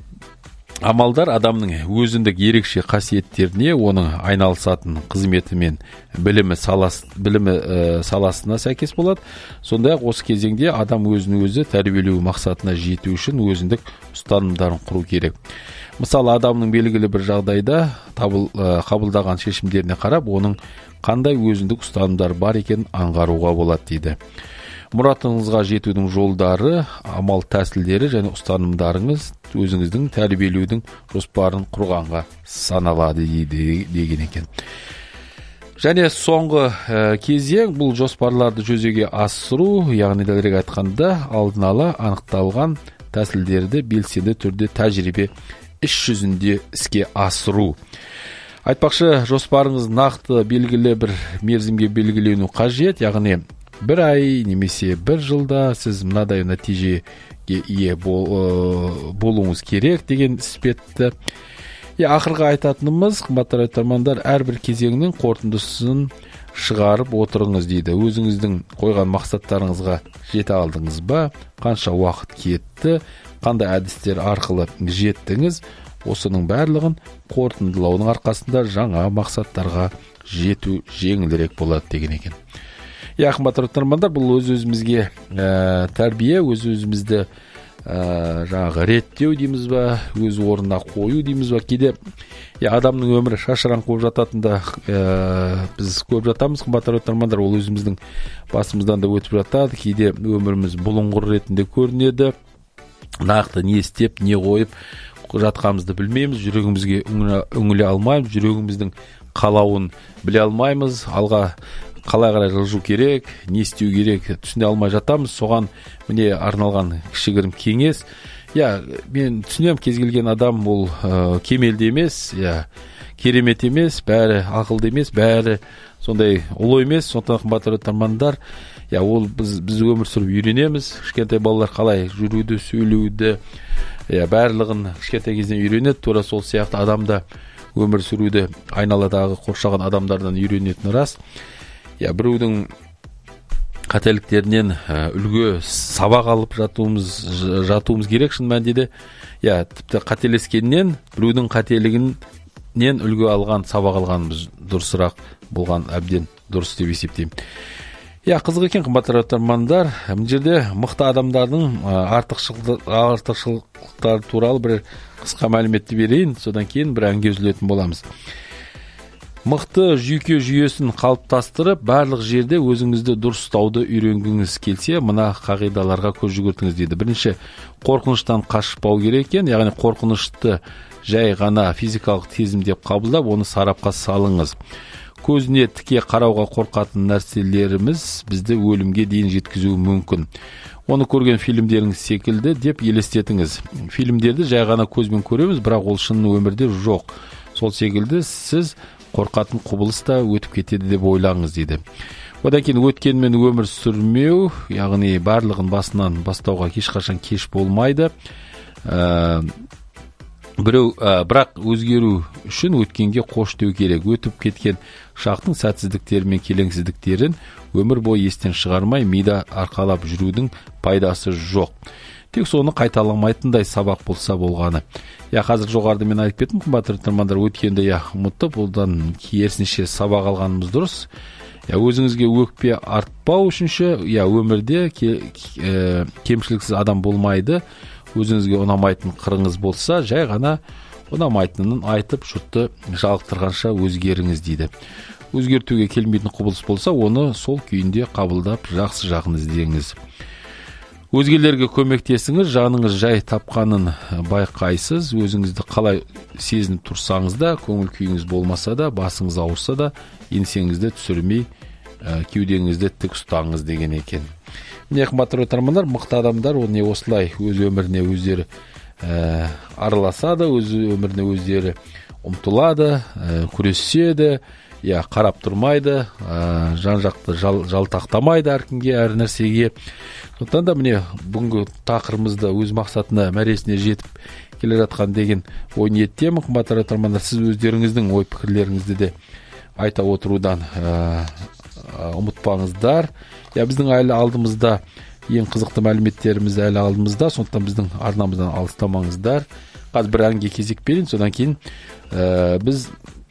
амалдар адамның өзіндік ерекше қасиеттеріне, оның айналысатын қызметі мен білімі, салас, білімі ә, саласына сәйкес болады. Сондай-ақ осы кезеңде адам өзін өзі тәрбиелеу мақсатына жету үшін өзіндік ұстанымдарын құру керек. Мысалы, адамның белгілі бір жағдайда табыл, ә, қабылдаған шешімдеріне қарап, оның қандай өзіндік ұстанымдар бар екенін аңғаруға болады дейді. Мұратыңызға жетудің жолдары, амал тәсілдері және ұстанымдарыңыз өзіңіздің тәрбиелеудің жоспарын құрғанға саналады деген екен. Және соңғы ә, кезең бұл жоспарларды жүзеге асыру, яғни дәлірек айтқанда алдын ала анықталған тәсілдерді белсенді түрде тәжірибе іс жүзінде іске асыру. Айтпақшы, жоспарыңыз нақты белгілі бір мерзімге белгілену қажет, яғни бір ай немесе бір жылда сіз мынадай нәтижеге ие болуыңыз керек деген іспетті. Ақырға айтатынымыз, қымбатты тыңдармандар, әрбір кезеңнің қорытындысын шығарып отырыңыз дейді. Өзіңіздің қойған мақсаттарыңызға жете алдыңыз ба? Қанша уақыт кетті? Қандай әдістер арқылы жеттіңіз? Осының барлығын қорытындылаудың арқасында жаңа мақсаттарға жету жеңілірек болады деген екен. Я қымбатты тыңдармандар, бұл өз-өзімізге ә, тәрбие, өз-өзімізді ә, жаңағы реттеу дейміз ба, өз орнына қою дейміз ба. Кейде я адамның өмірі шашыран қойып жататында ә, біз көп жатамыз, қымбатты тыңдармандар, ол өзіміздің басымыздан да өтіп жатады. Кейде өміріміз бұлыңғыр ретінде көрінеді. Нақты не істеп, не қойып жатқанымызды білмейміз, жүрегімізге үңіле алмаймыз, жүрегіміздің қалауын біле алмаймыз, алға қалай қарай жылжу керек, не істеу керек түсіне алмай жатамыз. Соған міне арналған кішігірім кеңес. Я, мен түсінем, кез келген адам ол ә, кемелді емес, я, керемет емес, бәрі ақылды емес, бәрі сондай ұлы емес. Сондықтан қымбатты тыңдармандар, я, ол біз, біз өмір сүріп үйренеміз. Кішкентай балалар қалай жүруді, сөйлеуді, я, барлығын кішкентай кезден үйренеді. Тура сол сияқты адамда өмір сүруді айналадағы қоршаған адамдардан үйренетіні рас. Я, біреудің қателіктерінен үлгі сабақ алып жатуымыз, жатуымыз керек шын мәнінде. Я, тіпті қателескеннен біреудің қателігінен үлгі алған, сабақ алғанымыз дұрысырақ болған, әбден дұрыс деп есептеймін. Я, қызық екен, қымбатты тыңдармандар, мына жерде мықты адамдардың артықшылықтары туралы бір кыска маалиметти берейин, содан кийин бир әңгіме үзүлөтүн боламыз. Мыкты жүйке жүйөсүн калыптастырып, барлык жерде өзүңүздү дурус ұстауды үйрөнгүңүз келсе, мына кагыйдаларга көз жүгүртүңүз дейди. Биринчи, коркунучтан качпау керек экен, яғни коркунучту жай гана физикалык сезим деп кабылдап, оны сарапка салыңыз. Көзүнө тике карауга коркатын нерселерimiz бизди өлүмгө дейин жеткизүү мүмкүн. Оны көрген фильмдеріңіз секілді деп елестетіңіз. Фильмдерді жай ғана көзбен көреміз, бірақ ол шын өмірде жоқ. Сол секілді сіз қорқатын құбылыс та өтіп кетеді деп ойлаңыз дейді. Одан кейін өткенмен өмір сүрмеу, яғни барлығын басынан бастауға ешқашан кеш болмайды. Ә, біреу ә, бірақ өзгеру үшін өткенге қош деу керек. Өтіп кеткен шақтың сәтсіздіктері мен келеңсіздіктерін өмір бойы естен шығармай мида арқалап жүрудің пайдасы жоқ. Тек соны қайталамайтындай сабақ болса болғаны. Я қазір жоғарыда мен айтып кеттім, қымбатты тыңдармандар, өткенді я ұмытып, одан керісінше сабақ алғанымыз дұрыс. Я өзіңізге өкпе артпау үшінші, я өмірде ке, е, кемшіліксіз адам болмайды. Өзіңізге ұнамайтын қырыңыз болса, жай ғана ұнамайтынын айтып, жұртты жалықтырғанша өзгеріңіз дейді. Өзгертуге келмейтін құбылыс болса, оны сол күйінде қабылдап, жақсы жағын іздеңіз. Өзгелерге көмектесіңіз, жаныңыз жай тапқанын байқайсыз, өзіңізді қалай сезініп тұрсаңыз да, көңіл күйіңіз болмаса да, басыңыз ауырса да, еңсеңізді түсірмей, кеудеңізді тік ұстаңыз деген екен. Міне қымбатты тыңдармандар, мықты адамдар оны осылай өз өміріне өздері ә, араласады, өз өміріне өздері ұмтылады, ә, күреседі, я қарап тұрмайды, ә, жан-жақты жал, жалтақтамайды әркімге, әр нәрсеге. Сондықтан да міне бүгінгі тақырыбымызды өз мақсатына, мәресіне жетіп келе жатқан деген ой ниеттемін. Қымбатты тыңдармандар, сіз өздеріңіздің ой пікірлеріңізді де айта отырудан ә, ұмытпаңыздар. Я біздің әлі алдымызда ең қызықты мәліметтеріміз әлі алдымызда, сондықтан біздің арнамыздан алыстамаңыздар. Қазір бір әнге кезек берейін, содан кейін ә, біз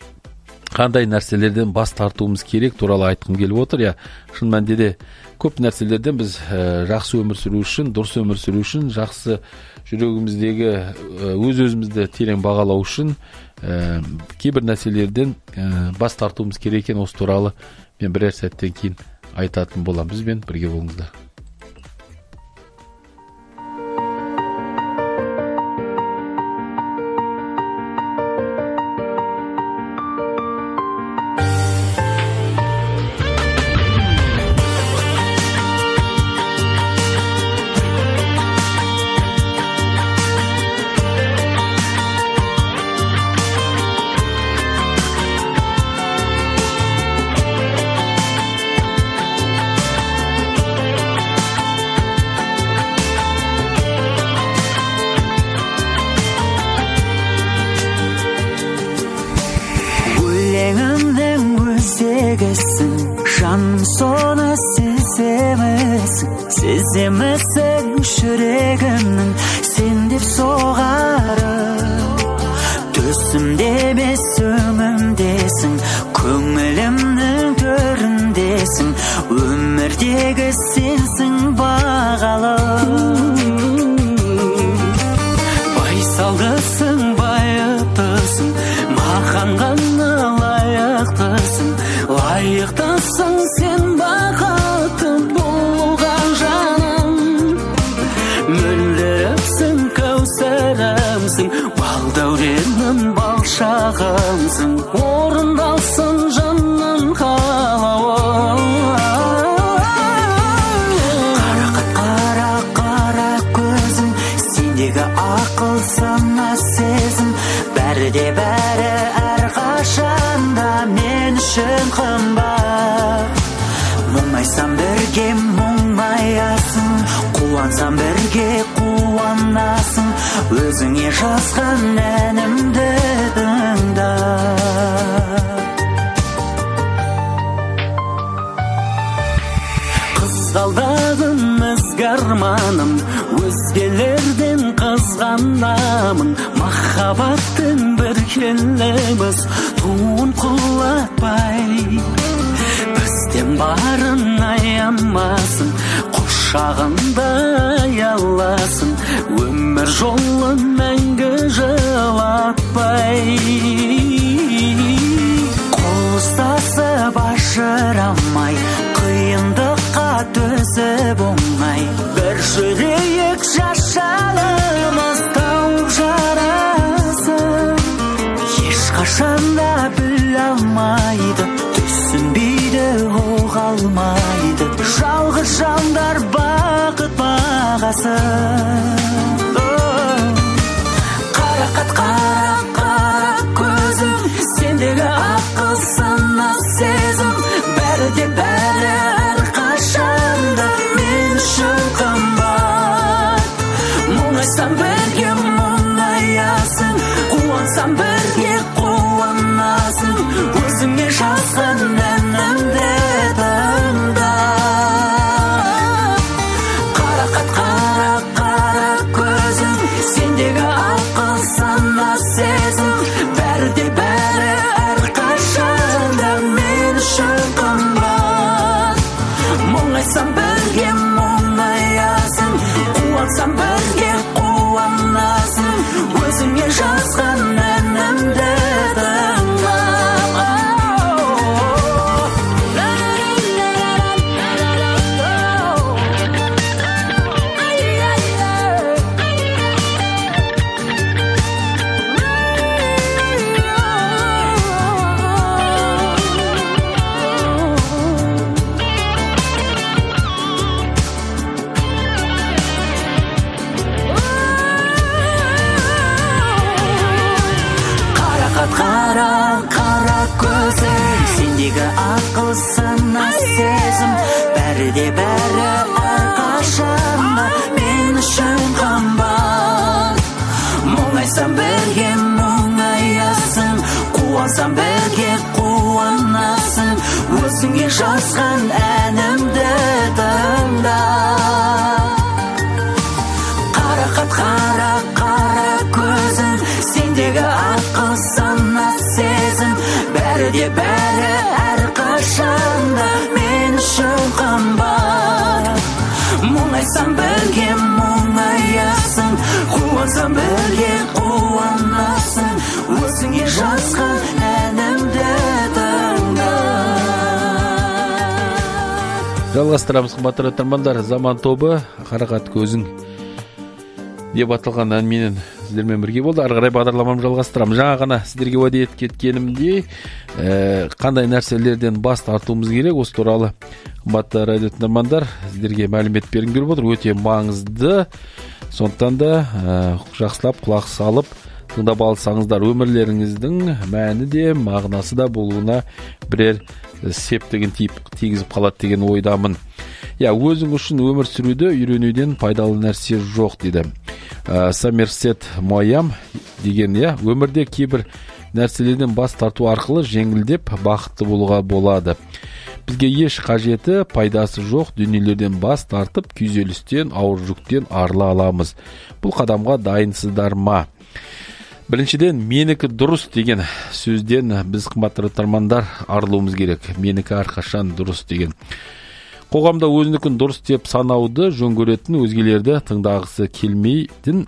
қандай нәрселерден бас тартуымыз керек туралы айтқым келіп отыр. Я шын мәнінде де көп нәрселерден біз ә, жақсы өмір сүру үшін, дұрыс өмір сүру үшін, жақсы жүрегіміздегі өз өзімізді терең бағалау үшін ә, кейбір нәрселерден ә, бас тартуымыз керек екен. Осы туралы мен бірер сәттен кейін айтатын болам. Бізбен бірге болыңыздар. Жаным соны сеземісің, сеземісің жүрегімнің сен деп соғары. Төсімде емес өмімдесің, көңілімнің төріндесің, өмірдегі сенсің бағалы. Байсалдысың, байыптысың, маған ғана лайықтысың, лайықтысың сен бақытты болған жаным. Мөлдірімсің, кәусәрімсің, балдәуренім, балшағымсың, орындалсын жанның қалауы. Қарақат қара қара көзің, сендегі ақыл сана сезім, бәрі де бәрі әрқашанда мен үшін қымбат. Мұңайсам бірге мұңаясың, қуансам бірге қуанасың, өзіңе жазған әнімді тыңда. Қызғалдағым ізгарманым, өзгелерден қызғанамын, махаббаттың бір келеміз туын құлатпай, бізден барын аямасын, қош құшағында ұяласын, өмір жолын мәңгі жылатпай. Қол ұстасып ажырамай, қиындыққа төзіп оңай, бір жүрейік жашарымыз тауып жарасын. Ешқашанда біле алмайды, түсінбейді, оға алмайды, жалғыз жандар бақыт бағасын. Қарақат қара қара көзім, сендегі ақыл сана сезім, бәрі де бәрі әрқашанда мен үшін қымбат. Мұңайсам бірге мұңаясың, қуансам бірге қуанасың, өзіңе жазған әнімді тыңда. Қарақат қара қара көзім, сендегі ақыл сана сезім, бәрі де бәрі әрқашанда мен үшін қымбат. Мұңайсам бірге мұңаясың, қуансам бірге қуанасың, өзіңе жазған әнімді тыңда. Қара қара көзім, сендегі ақыл сана сезім, бәрі де бәрі әрқашанда мен үшін қымбат. Мұңайсам бірге мұңаясың, қуансам бірге қуанасың, өзіңе жазған әнімді тыңда. Қарақат қара қара көзім, сендегі ақыл сана сезім, бәрі де бәрі әрқашанда мен үшін қымбат. Мұңайсам бірге мұңаясың, қуансам бірге қуанасың, өзіңе жазған әнімді тыңда. Жалғастырамыз, қымбатты тыңдармандар. Заман тобы Қарақат көзің деп аталған әнменен сіздермен бірге болды. Ары қарай бағдарламамды жалғастырамын. Жаңа ғана сіздерге уәде етіп кеткенімдей, қандай нәрселерден бас тартуымыз керек, осы туралы қымбатты радио тыңдармандар сіздерге мәлімет бергім келіп отыр. Өте маңызды. Сондықтан да жақсылап құлақ салып тыңдап алсаңыздар, өмірлеріңіздің мәні де мағынасы да болуына бірер септігін тигізіп қалады деген ойдамын. Я, өзің үшін өмір сүруді үйренуден пайдалы нәрсе жоқ дейді. Сомерсет Моям деген, я, өмірде кейбір нәрселерден бас тарту арқылы жеңілдеп бақытты болуға болады. Бізге еш қажеті, пайдасы жоқ дүниелерден бас тартып, күйзелістен, ауыр жүктен арыла аламыз. Бұл қадамға дайынсыздар ма? Біріншіден, менікі дұрыс деген сөзден біз, қымбатты тыңдармандар, арылуымыз керек. Менікі әрқашан дұрыс деген. Қоғамда өзінікін дұрыс деп санауды жөн көретін, өзгелерді тыңдағысы келмейтін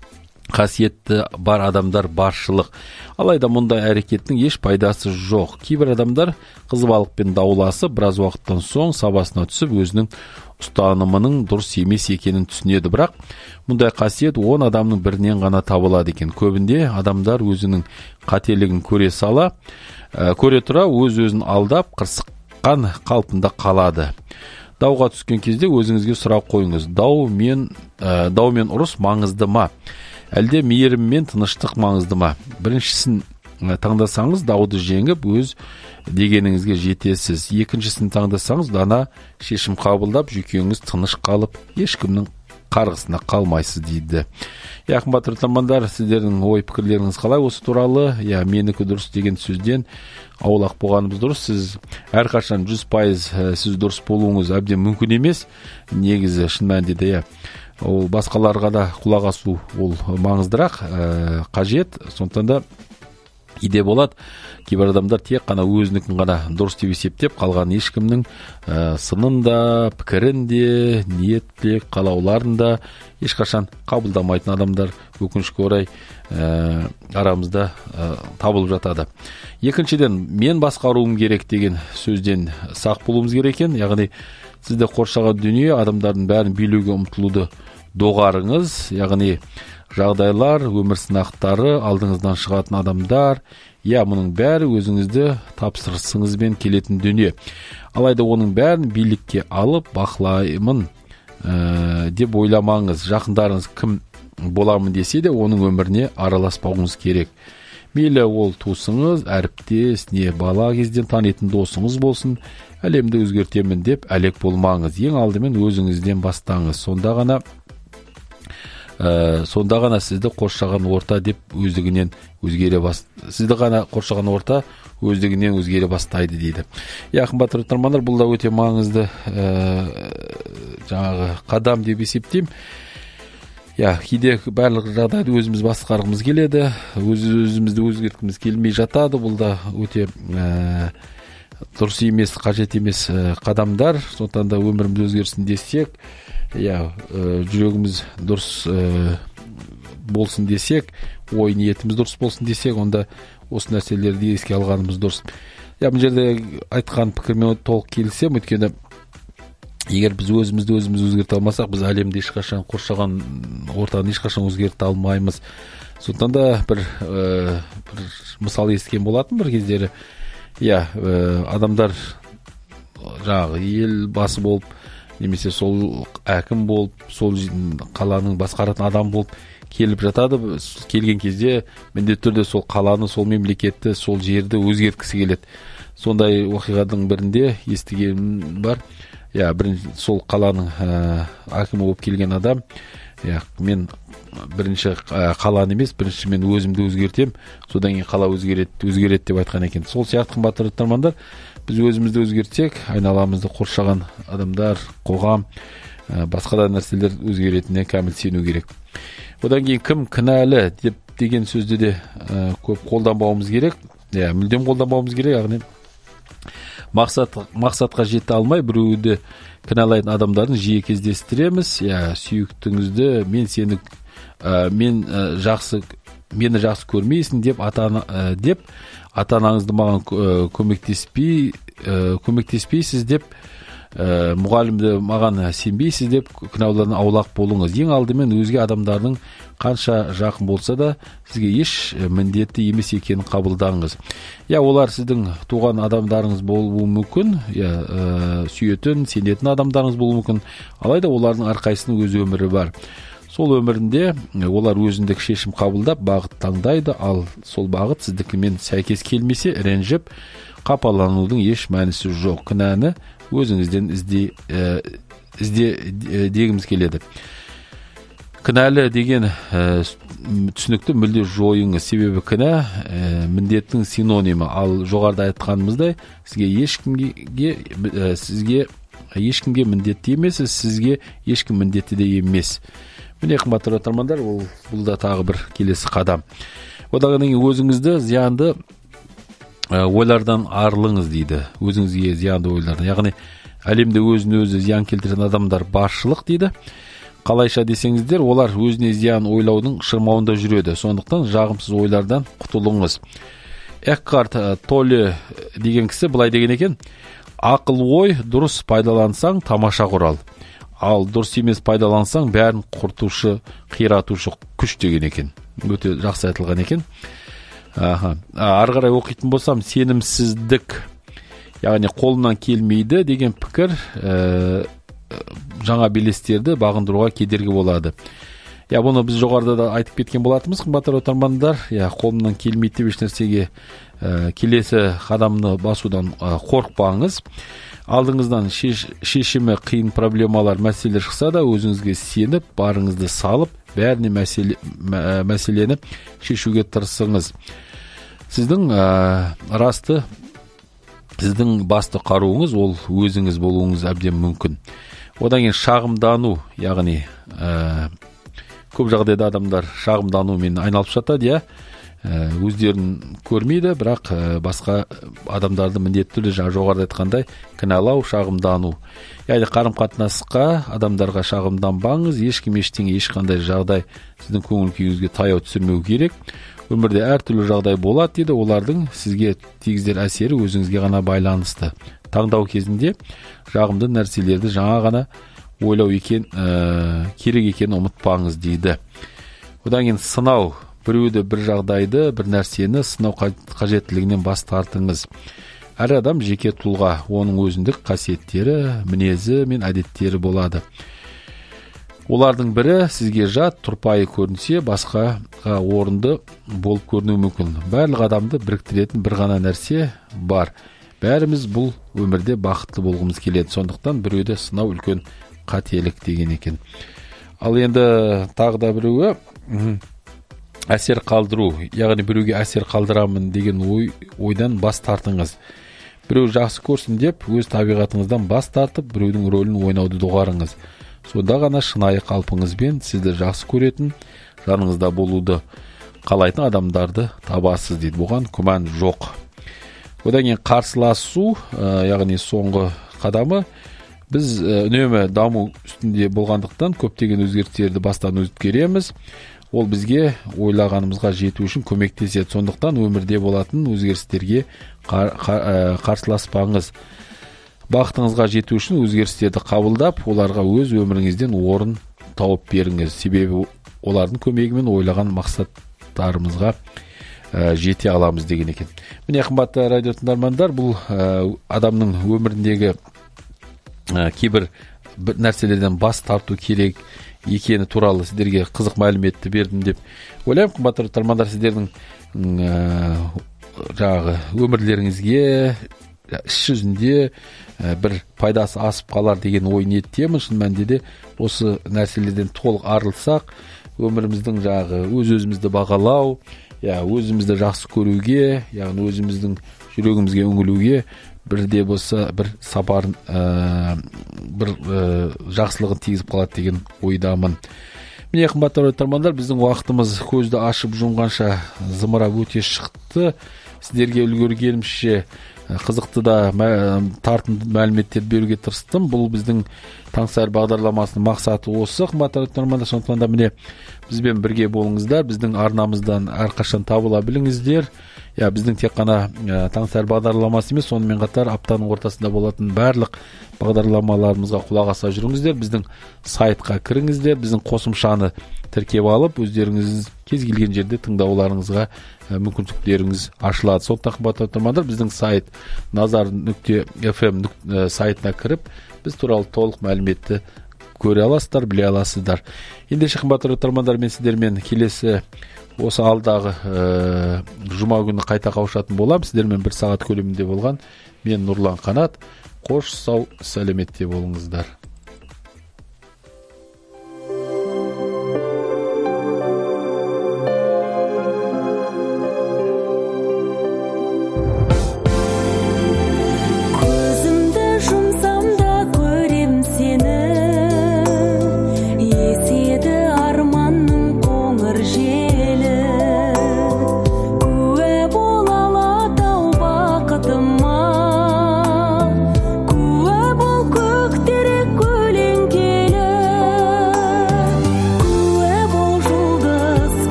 қасиетті бар адамдар баршылық. Алайда мұндай әрекеттің еш пайдасы жоқ. Кейбір адамдар қызбалықпен дауласып, біраз уақыттан соң сабасына түсіп, өзінің ұстанымының дұрыс емес екенін түсінеді. Бірақ мұндай қасиет он адамның бірінен ғана табылады екен. Көбінде адамдар өзінің қателігін көре сала, көре тұра өз-өзін алдап, қырсыққан қалпында қалады. Дауға түскен кезде өзіңізге сұрақ қойыңыз. Дау мен, ә, дау мен ұрыс маңызды ма? Әлде мейірім мен тыныштық маңызды ма? Біріншісін таңдасаңыз, дауды жеңіп, өз дегеніңізге жетесіз. Екіншісін таңдасаңыз, дана шешім қабылдап, жүйкеңіз тыныш қалып, ешкімнің қарғысына қалмайсыз дейді. Я, қымбатты тыңдармандар, сіздердің ой пікірлеріңіз қалай осы туралы? Я, менікі дұрыс деген сөзден аулақ болғанымыз дұрыс. Сіз әрқашан жүз пайыз сіз дұрыс болуыңыз әбден мүмкін емес. Негізі шын мәнінде, я, ол басқаларға да құлақ асу ол маңыздырақ, ә, қажет. Сондықтан да иде болады. Кейбір адамдар тек қана өзінікін ғана дұрыс деп есептеп, қалған ешкімнің ә, сынын да, пікірін де, ниет тілек, қалауларын да ешқашан қабылдамайтын адамдар өкінішке орай ә, арамызда ә, табылып жатады. Екіншіден, мен басқаруым керек деген сөзден сақ болуымыз керек екен. Яғни сізді қоршаған дүние адамдардың бәрін билеуге ұмтылуды доғарыңыз. Яғни жағдайлар, өмір сынақтары, алдыңыздан шығатын адамдар, я мұның бәрі өзіңізді тапсырысыңызбен келетін дүние. Алайда оның бәрін билікке алып бақылаймын ә, деп ойламаңыз. Жақындарыңыз кім боламын десе де оның өміріне араласпауыңыз керек. Мейлі ол туысыңыз, әріптес, не бала кезден танитын досыңыз болсын, әлемді өзгертемін деп әлек болмаңыз. Ең алдымен өзіңізден бастаңыз. Сонда ғана Ә, сонда ғана сізді қоршаған орта деп өздігінен өзгере бас сізді ғана қоршаған орта өздігінен өзгере бастайды дейді. Я қымбатты тыңдармандар, бұл да өте маңызды ә, жаңағы қадам деп есептеймін. Я кейде барлық жағдайды өзіміз басқарғымыз келеді, өз өзімізді өзгерткіміз келмей жатады. Бұл да өте ә, дұрыс емес, қажет емес ә, қадамдар. Сондықтан да өмірімді өзгерсін десек, я ә, жүрегіміз дұрыс ә, болсын десек, ой ниетіміз дұрыс болсын десек, онда осы нәрселерді еске алғанымыз дұрыс. Я бұл жерде айтқан пікірмен толық келісемін. Өйткені егер біз өзімізді өзіміз өзгерте алмасақ, біз әлемді ешқашан, қоршаған ортаны ешқашан өзгерте алмаймыз. Сондықтан да бір, ә, бір мысал естіген болатын бір кездері. Я ә, адамдар жаңағы ел басы болып, немесе сол әкім болып, сол қаланың басқаратын адам болып келіп жатады. Келген кезде міндетті түрде сол қаланы, сол мемлекетті, сол жерді өзгерткісі келеді. Сондай оқиғаның бірінде естіген бар. Я бірінші сол қаланың ә, әкімі болып келген адам, я мен бірінші ә, қаланы емес, бірінші мен өзімді өзгертем, содан кейін қала өзгереді, өзгереді деп айтқан екен. Сол сияқты қымбатты тыңдармандар, біз өзімізді өзгертсек, айналамызды қоршаған адамдар, қоғам, ә, басқа да нәрселер өзгеретініне кәміл сену керек. Одан кейін кім кінәлі деп деген сөзді де ә, көп қолданбауымыз керек. Я мүлдем қолданбауымыз керек. Яғни мақсат мақсатқа жете алмай біреуді кінәлайтын адамдардың жиі кездестіреміз. Я сүйіктіңізді мен сені ә, мен ә, жақсы мені жақсы көрмейсің деп ата ә, деп ата-анаңызды маған ә, көмектеспей ә, көмектеспейсіз деп ә, мұғалімді маған сенбейсіз деп кінәлаудан аулақ болыңыз. Ең алдымен өзге адамдардың қанша жақын болса да сізге еш міндетті емес екенін қабылдаңыз. Я олар сіздің туған адамдарыңыз болуы мүмкін, я ә, сүйетін, сенетін адамдарыңыз болуы мүмкін. Алайда олардың әрқайсысының өз өмірі бар. Сол өмірінде олар өзіндік шешім қабылдап, бағыт таңдайды, ал сол бағыт сіздікімен сәйкес келмесе, ренжіп, қапаланудың еш мәнісі жоқ. Кінәні өзіңізден ізде, ә, ізде ә, дегіміз келеді. Кінәлі деген ә, түсінікті мүлде жойыңыз. Себебі кінә ә, міндеттің синонимі. Ал жоғарыда айтқанымыздай, сізге ешкімге ә, сізге ешкімге міндетті емес, сізге ешкім міндетті де емес. Міне қымбатты тыңдармандар, ол бұл да тағы бір келесі қадам. Одан кейін өзіңізді зиянды ә, ойлардан арылыңыз дейді. Өзіңізге зиянды ойлардан. Яғни әлемде өзіне өзі зиян келтіретін адамдар баршылық дейді. Қалайша десеңіздер, олар өзіне зиян ойлаудың шырмауында жүреді. Сондықтан жағымсыз ойлардан құтылыңыз. Эккарт Толле деген кісі былай деген екен: ақыл ой дұрыс пайдалансаң тамаша құрал, ал дұрыс емес пайдалансаң бәрін құртушы, қиратушы күш деген екен. Өте жақсы айтылған екен. Аха. Ары қарай оқитын болсам, сенімсіздік, яғни қолымнан келмейді деген пікір ә, жаңа белестерді бағындыруға кедергі болады. Я бұны біз жоғарыда да айтып кеткен болатынбыз, қымбатты тыңдармандар. Я қолымнан келмейді деп еш нәрсеге ә, келесі қадамны басудан ә, қорықпаңыз. Алдыңыздан шеш, шешімі қиын проблемалар, мәселелер шықса да, өзіңізге сеніп, барыңызды салып, бәріне мәселе, мә, мәселені шешуге тырысыңыз. Сіздің ә, расты, сіздің басты қаруыңыз ол өзіңіз болуыңыз әбден мүмкін. Одан кейін шағымдану, яғни ә, көп жағдайда адамдар шағымданумен айналып жатады, я. өздерін көрмейді, бірақ басқа адамдарды міндетті түрде жаңа жоғарыда айтқандай кінәлау, шағымдану. Яғни қарым-қатынасқа, адамдарға шағымданбаңыз, ешкім ештеңе, ешқандай жағдай сіздің көңіл күйіңізге таяу түсірмеу керек. Өмірде әртүрлі жағдай болады дейді, олардың сізге тигізер әсері өзіңізге ғана байланысты. Таңдау кезінде жағымды нәрселерді жаңа ғана ойлау екен, ә, керек екенін ұмытпаңыз дейді. Одан кейін сынау, біреуді, бір жағдайды, бір нәрсені сынау қажеттілігінен бас тартыңыз. Әр адам жеке тұлға, оның өзіндік қасиеттері, мінезі мен әдеттері болады. Олардың бірі сізге жат, тұрпайы көрінсе, басқаға орынды болып көрінуі мүмкін. Барлық адамды біріктіретін бір ғана нәрсе бар. Бәріміз бұл өмірде бақытты болғымыз келеді. Сондықтан біреуді сынау үлкен қателік деген екен. Ал енді тағы да біреуі әсер қалдыру, яғни біреуге әсер қалдырамын деген ой, ойдан бас тартыңыз. Біреу жақсы көрсін деп, өз табиғатыңыздан бас тартып, біреудің рөлін ойнауды доғарыңыз. Сонда ғана шынайы қалпыңызбен сізді жақсы көретін, жаныңызда болуды қалайтын адамдарды табасыз дейді. Бұған күмән жоқ. Одан кейін қарсыласу, яғни соңғы қадамы, біз үнемі даму үстінде болғандықтан көптеген өзгерістерді бастан өткереміз. Ол бізге ойлағанымызға жету үшін көмектеседі. Сондықтан өмірде болатын өзгерістерге қарсыласпаңыз. Бақытыңызға жету үшін өзгерістерді қабылдап, оларға өз өміріңізден орын тауып беріңіз. Себебі олардың көмегімен ойлаған мақсаттарымызға жете аламыз деген екен. Міне, қымбатты радио тыңдармандар, бұл адамның өміріндегі кейбір нәрселерден бас тарту керек екені туралы сіздерге қызық мәліметті бердім деп ойлаймын. Қымбатты тыңдармандар, сіздердің жаңағы өмірлеріңізге іс жүзінде бір пайдасы асып қалар деген ой ниеттемін. Шын мәнінде де осы нәрселерден толық арылсақ, өміріміздің жағы өз-өзімізді бағалау, я өзімізді жақсы көруге, яғни өзіміздің жүрегімізге үңілуге бірде болса бір сапарын, ә, бір ә, жақсылығын тигізіп қалады деген ойдамын. Міне, қымбатты тыңдармандар, біздің уақытымыз көзді ашып жұмғанша зымырап өте шықты. Сіздерге үлгергенімше қызықты да тартымды мәліметтер беруге тырыстым. Бұл біздің Таңсайыр бағдарламасының мақсаты осы. Қымбатты тыңдармандар, сондықтан да міне бізбен бірге болыңыздар. Біздің арнамыздан әрқашан табыла біліңіздер. Я, біздің тек қана Таңсайыр бағдарламасы емес, сонымен қатар аптаның ортасында болатын барлық бағдарламаларымызға құлақ аса жүріңіздер. Біздің сайтқа кіріңіздер, біздің қосымшаны тіркеп алып, өздеріңіз кез келген жерде тыңдауларыңызға мүмкіншіліктеріңіз ашылады. Сондықтан қымбатты тыңдармандар, біздің сайт назар нүкте эф эм сайтына кіріп, біз туралы толық мәліметті көре аласыздар, біле аласыздар. Ендеше қымбатты тыңдармандар, мен сіздермен келесі осы алдағы ә, жұма күні қайта қауышатын болам. Сіздермен бір сағат көлемінде болған мен Нұрлан Қанат. Қош сау сәлеметте болыңыздар.